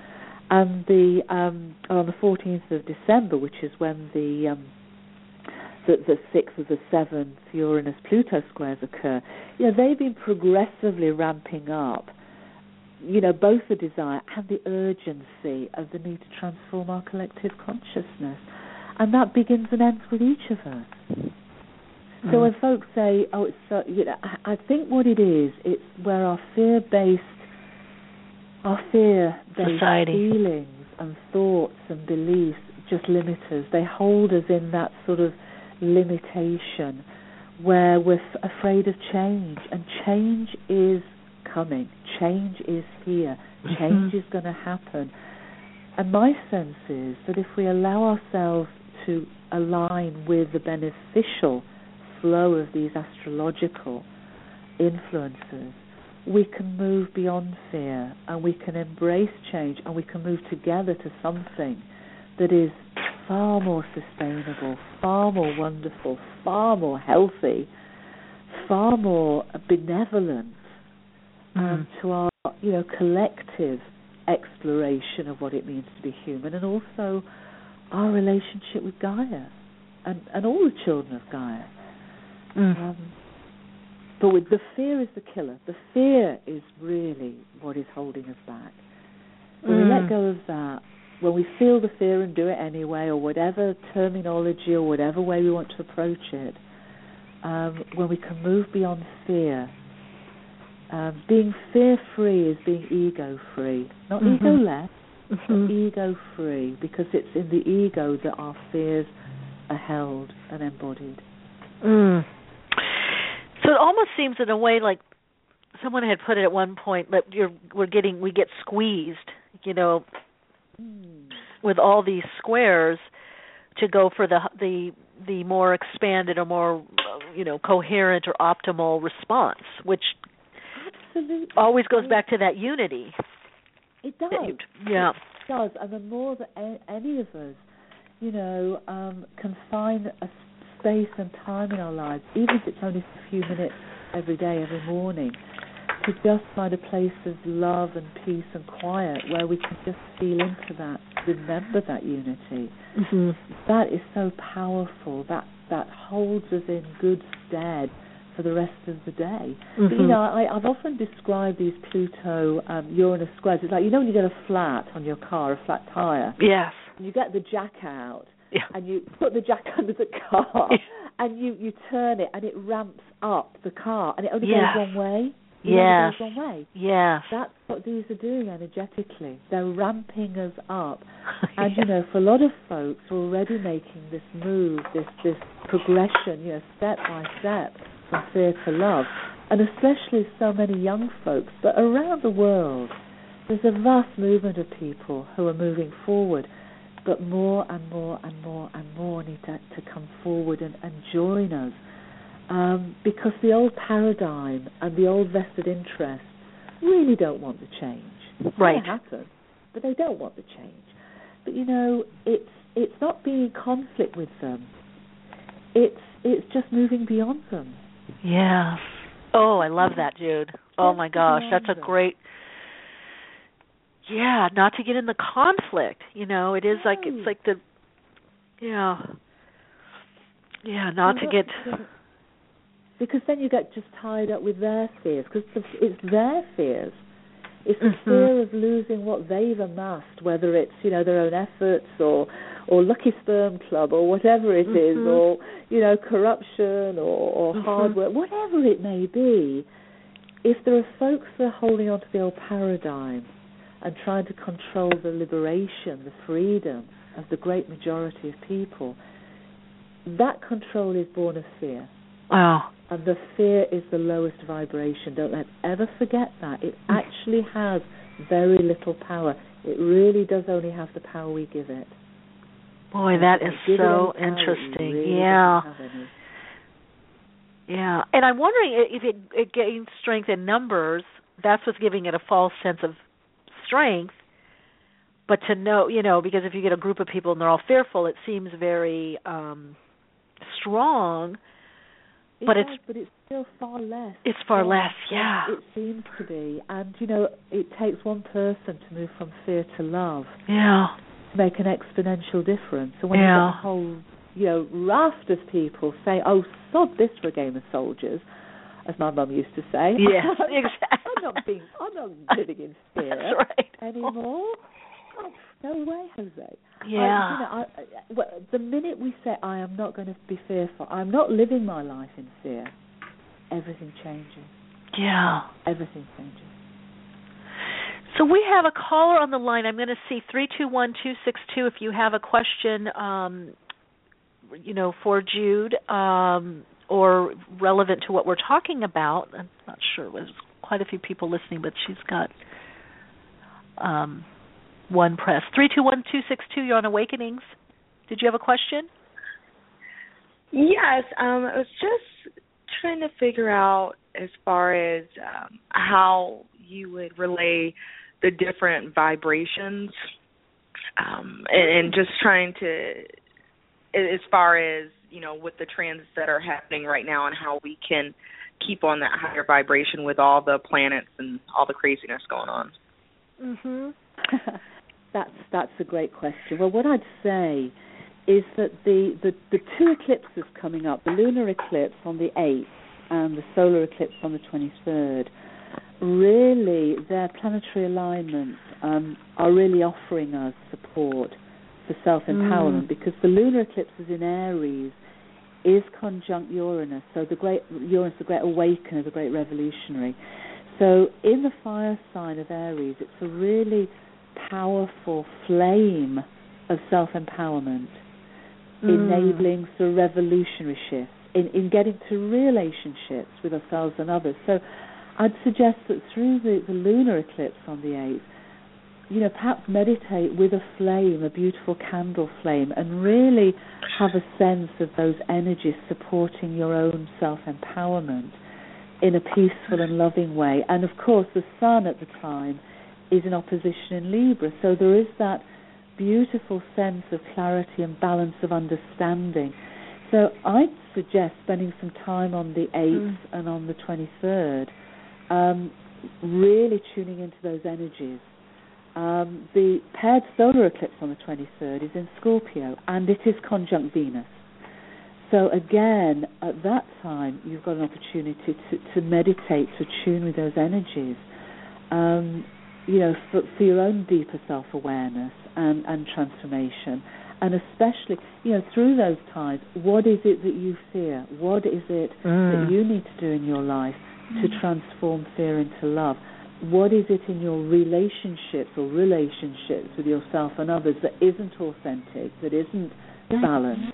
Speaker 8: And the um, on the fourteenth of December, which is when the um, the, the sixth of the seventh Uranus-Pluto squares occur, you know, they've been progressively ramping up, you know, both the desire and the urgency of the need to transform our collective consciousness. And that begins and ends with each of us. Mm. So when folks say, oh, it's so, you know, I, I think what it is, it's where our fear-based, our fear-based
Speaker 3: Society.
Speaker 8: feelings and thoughts and beliefs just limit us. They hold us in that sort of limitation where we're f- afraid of change. And change is coming. Change is here. Change is going to happen. And my sense is that if we allow ourselves to align with the beneficial flow of these astrological influences, we can move beyond fear and we can embrace change and we can move together to something that is far more sustainable, far more wonderful, far more healthy, far more benevolent mm. um, to our, you know, collective exploration of what it means to be human, and also our relationship with Gaia and, and all the children of Gaia. Mm. Um, but with the fear is the killer. The fear is really what is holding us back. When mm. we let go of that, when we feel the fear and do it anyway, or whatever terminology or whatever way we want to approach it, um, when we can move beyond fear, um, being fear-free is being ego-free. Not mm-hmm. ego-less, mm-hmm. but ego-free, because it's in the ego that our fears are held and embodied.
Speaker 3: Mm. So it almost seems in a way like someone had put it at one point, but you're, we're getting, we get squeezed, you know, mm. with all these squares to go for the the the more expanded or more, you know, coherent or optimal response, which
Speaker 8: Absolutely.
Speaker 3: always goes back to that unity.
Speaker 8: It does.
Speaker 3: You, yeah.
Speaker 8: does. And the more that a- any of us, you know, um, can find a space and time in our lives, even if it's only for a few minutes every day, every morning, to just find a place of love and peace and quiet where we can just feel into that, remember that unity.
Speaker 3: Mm-hmm.
Speaker 8: That is so powerful. That that holds us in good stead for the rest of the day.
Speaker 3: Mm-hmm.
Speaker 8: But, you know, I, I've often described these Pluto um, Uranus squares. It's like, you know, when you get a flat on your car, a flat tire.
Speaker 3: Yes.
Speaker 8: And you get the jack out,
Speaker 3: yeah.
Speaker 8: and you put the jack under the car,
Speaker 3: yeah.
Speaker 8: and you, you turn it, and it ramps up the car, and it only
Speaker 3: yes.
Speaker 8: goes one way. It
Speaker 3: yes.
Speaker 8: only goes one way.
Speaker 3: Yes.
Speaker 8: That's what these are doing energetically. They're ramping us up. And,
Speaker 3: yeah.
Speaker 8: you know, for a lot of folks are already making this move, this, this progression, you know, step by step, from fear to love, and especially so many young folks. But around the world, there's a vast movement of people who are moving forward, but more and more and more and more need to, to come forward and, and join us, um, because the old paradigm and the old vested interests really don't want the change.
Speaker 3: Right.
Speaker 8: It happen, but they don't want the change. But, you know, it's it's not being in conflict with them. It's it's just moving beyond them.
Speaker 3: Yes. Oh, I love that, Jude. Oh, my gosh, that's a great... Yeah, not to get in the conflict. You know, it is like, it's like the... Yeah. Yeah, not to get...
Speaker 8: Because then you get just tied up with their fears, because it's their fears. It's the
Speaker 3: mm-hmm.
Speaker 8: fear of losing what they've amassed, whether it's, you know, their own efforts or or Lucky Sperm Club or whatever it
Speaker 3: mm-hmm.
Speaker 8: is, or, you know, corruption or, or
Speaker 3: mm-hmm.
Speaker 8: hard work, whatever it may be. If there are folks that are holding on to the old paradigm and trying to control the liberation, the freedom of the great majority of people, that control is born of fear.
Speaker 3: Wow.
Speaker 8: And the fear is the lowest vibration. Don't let ever forget that. It actually has very little power. It really does only have the power we give it.
Speaker 3: Boy, that is so interesting.
Speaker 8: Really
Speaker 3: yeah. Yeah. And I'm wondering if it, it gains strength in numbers, that's what's giving it a false sense of strength. But to know, you know, because if you get a group of people and they're all fearful, it seems very um, strong.
Speaker 8: It
Speaker 3: but
Speaker 8: does,
Speaker 3: it's
Speaker 8: but it's still far less.
Speaker 3: It's far
Speaker 8: yeah,
Speaker 3: less, yeah.
Speaker 8: It seems to be. And, you know, it takes one person to move from fear to love.
Speaker 3: Yeah.
Speaker 8: To make an exponential difference. And when
Speaker 3: yeah.
Speaker 8: you get a whole, you know, raft of people say, oh, sod this for a game of soldiers, as my mum used to say.
Speaker 3: Yes, exactly.
Speaker 8: I'm not being, I'm not living in fear
Speaker 3: That's right.
Speaker 8: anymore. Oh, no way, Jose.
Speaker 3: Yeah.
Speaker 8: I, you know, I, I, well, the minute we say, I am not going to be fearful, I'm not living my life in fear, everything changes.
Speaker 3: Yeah.
Speaker 8: Everything changes.
Speaker 3: So we have a caller on the line. I'm going to see three two one, two six two if you have a question, um, you know, for Jude um, or relevant to what we're talking about. I'm not sure. There's quite a few people listening, but she's got um, one press. three two one, two six two, you're on Awakenings. Did you have a question?
Speaker 5: Yes. Um, I was just trying to figure out as far as um, how you would relay the different vibrations, um, and, and just trying to, as far as, you know, with the transits that are happening right now and how we can keep on that higher vibration with all the planets and all the craziness going on.
Speaker 8: Mm-hmm. that's that's a great question. Well, what I'd say is that the, the, the two eclipses coming up, the lunar eclipse on the eighth and the solar eclipse on the twenty-third, really, their planetary alignments um, are really offering us support for self-empowerment, mm. because the lunar eclipses in Aries is conjunct Uranus, so the great Uranus, the great awakener, the great revolutionary. So in the fire sign of Aries, it's a really powerful flame of self-empowerment, mm. enabling sort of revolutionary shifts, in, in getting to relationships with ourselves and others. So I'd suggest that through the, the lunar eclipse on the eighth, you know, perhaps meditate with a flame, a beautiful candle flame, and really have a sense of those energies supporting your own self-empowerment in a peaceful and loving way. And, of course, the sun at the time is in opposition in Libra. So there is that beautiful sense of clarity and balance of understanding. So I'd suggest spending some time on the eighth mm. and on the twenty-third, um, really tuning into those energies. Um, the paired solar eclipse on the twenty-third is in Scorpio, and it is conjunct Venus. So again, at that time, you've got an opportunity to, to meditate, to tune with those energies, um, you know, for, for your own deeper self-awareness and, and transformation. And especially, you know, through those times, what is it that you fear? What is it mm. that you need to do in your life to transform fear into love? What is it in your relationships or relationships with yourself and others that isn't authentic, that isn't balanced?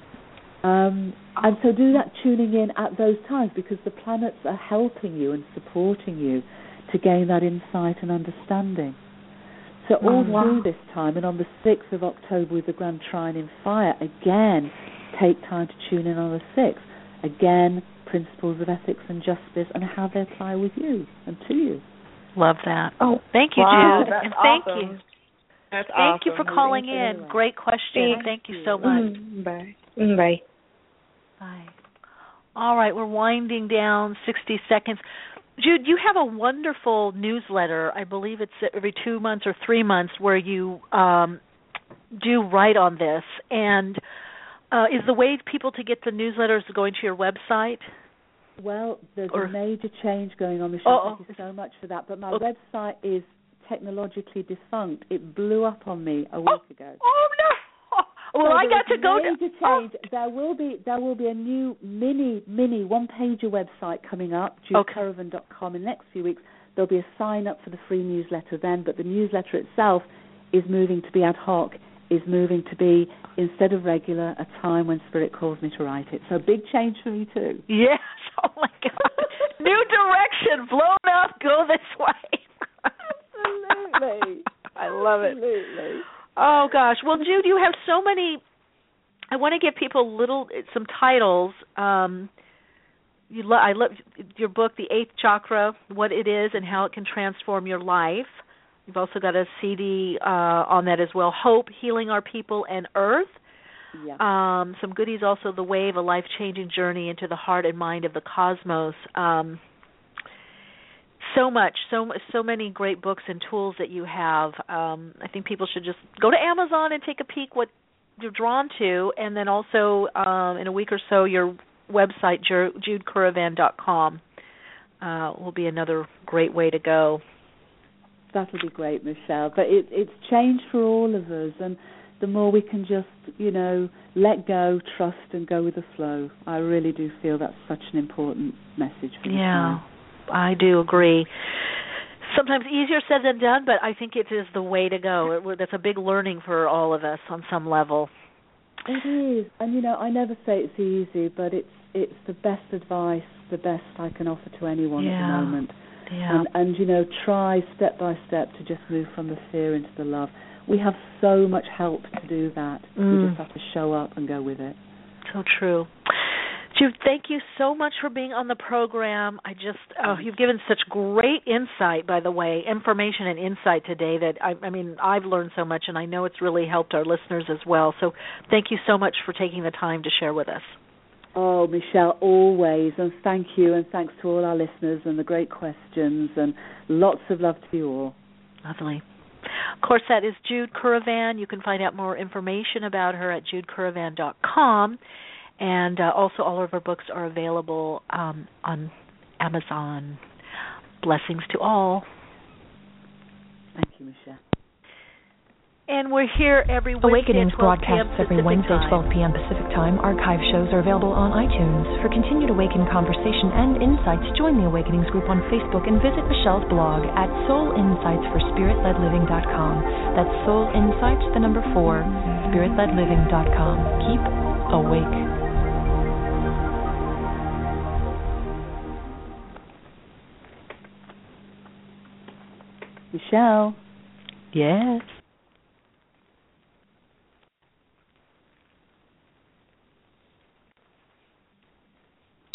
Speaker 8: Um, and so do that tuning in at those times, because the planets are helping you and supporting you to gain that insight and understanding. So all oh, wow. through this time, and on the sixth of October with the Grand Trine in Fire, again, take time to tune in on the sixth. Again, principles of ethics and justice and how they apply with you and to you.
Speaker 3: Love that. Oh, thank you,
Speaker 6: wow,
Speaker 3: Jude.
Speaker 6: That's
Speaker 3: and thank
Speaker 6: awesome.
Speaker 3: you.
Speaker 6: That's
Speaker 3: thank
Speaker 6: awesome.
Speaker 3: you for calling in. Great question. Thank, thank you so much.
Speaker 4: Mm, bye. Mm, bye.
Speaker 3: Bye. All right, we're winding down. sixty seconds. Jude, you have a wonderful newsletter. I believe it's every two months or three months where you um, do write on this. And uh, is the way people to get the newsletters going to your website?
Speaker 8: Well, there's
Speaker 3: or,
Speaker 8: a major change going on, Michelle.
Speaker 3: oh,
Speaker 8: Thank you so much for that. But my
Speaker 3: oh.
Speaker 8: website is technologically defunct. It blew up on me a week
Speaker 3: oh,
Speaker 8: ago.
Speaker 3: Oh, no. Well,
Speaker 8: so
Speaker 3: I got to go
Speaker 8: major
Speaker 3: to
Speaker 8: change.
Speaker 3: Oh.
Speaker 8: There will be there will be a new mini mini one pager website coming up, jude curavan dot com. In the next few weeks, there'll be a sign up for the free newsletter then. But the newsletter itself is moving to be ad hoc. Is moving to be, instead of regular, a time when Spirit calls me to write it. So big change for me too.
Speaker 3: Yes. Oh my God. New direction. Blown up. Go this way.
Speaker 8: Absolutely.
Speaker 3: I love it.
Speaker 8: Absolutely.
Speaker 3: Oh gosh. Well, Jude, you have so many. I want to give people little some titles. Um, you lo- I love your book, The Eighth Chakra, what it is and how it can transform your life. You've also got a C D uh, on that as well, Hope, Healing Our People and Earth.
Speaker 8: Yeah.
Speaker 3: Um, some goodies also, The Wave, a life-changing journey into the heart and mind of the cosmos. Um, so much, so so many great books and tools that you have. Um, I think people should just go to Amazon and take a peek what you're drawn to, and then also um, in a week or so, your website, jude curavan dot com, uh, will be another great way to go.
Speaker 8: That'll be great, Michelle. But it, it's changed for all of us, and the more we can just, you know, let go, trust, and go with the flow. I really do feel that's such an important message for
Speaker 3: Yeah, I do agree. Sometimes easier said than done, but I think it is the way to go. It, that's a big learning for all of us on some level.
Speaker 8: It is, and you know, I never say it's easy, but it's it's the best advice, the best I can offer to anyone
Speaker 3: yeah.
Speaker 8: at the moment.
Speaker 3: Yeah.
Speaker 8: And, and, you know, try step by step to just move from the fear into the love. We have so much help to do that. Mm. We just have to show up and go with it.
Speaker 3: So true. Jude, thank you so much for being on the program. I just, oh, you've given such great insight, by the way, information and insight today that, I, I mean, I've learned so much, and I know it's really helped our listeners as well. So thank you so much for taking the time to share with us.
Speaker 8: Oh, Michelle, always, and thank you, and thanks to all our listeners and the great questions, and lots of love to you all.
Speaker 3: Lovely. Of course, that is Jude Curavan. You can find out more information about her at jude curavan dot com, and uh, also all of her books are available um, on Amazon. Blessings to all.
Speaker 8: Thank you, Michelle.
Speaker 3: And we're here every Wednesday
Speaker 2: Awakenings
Speaker 3: at twelve
Speaker 2: broadcasts
Speaker 3: p.m.
Speaker 2: every Wednesday,
Speaker 3: time.
Speaker 2: twelve p.m. Pacific Time. Archive shows are available on iTunes. For continued Awaken conversation and insights, join the Awakenings group on Facebook and visit Michelle's blog at soul insights for spirit led living dot com. That's Soul Insights, the number four, spirit led living dot com. Keep awake.
Speaker 8: Michelle.
Speaker 3: Yes.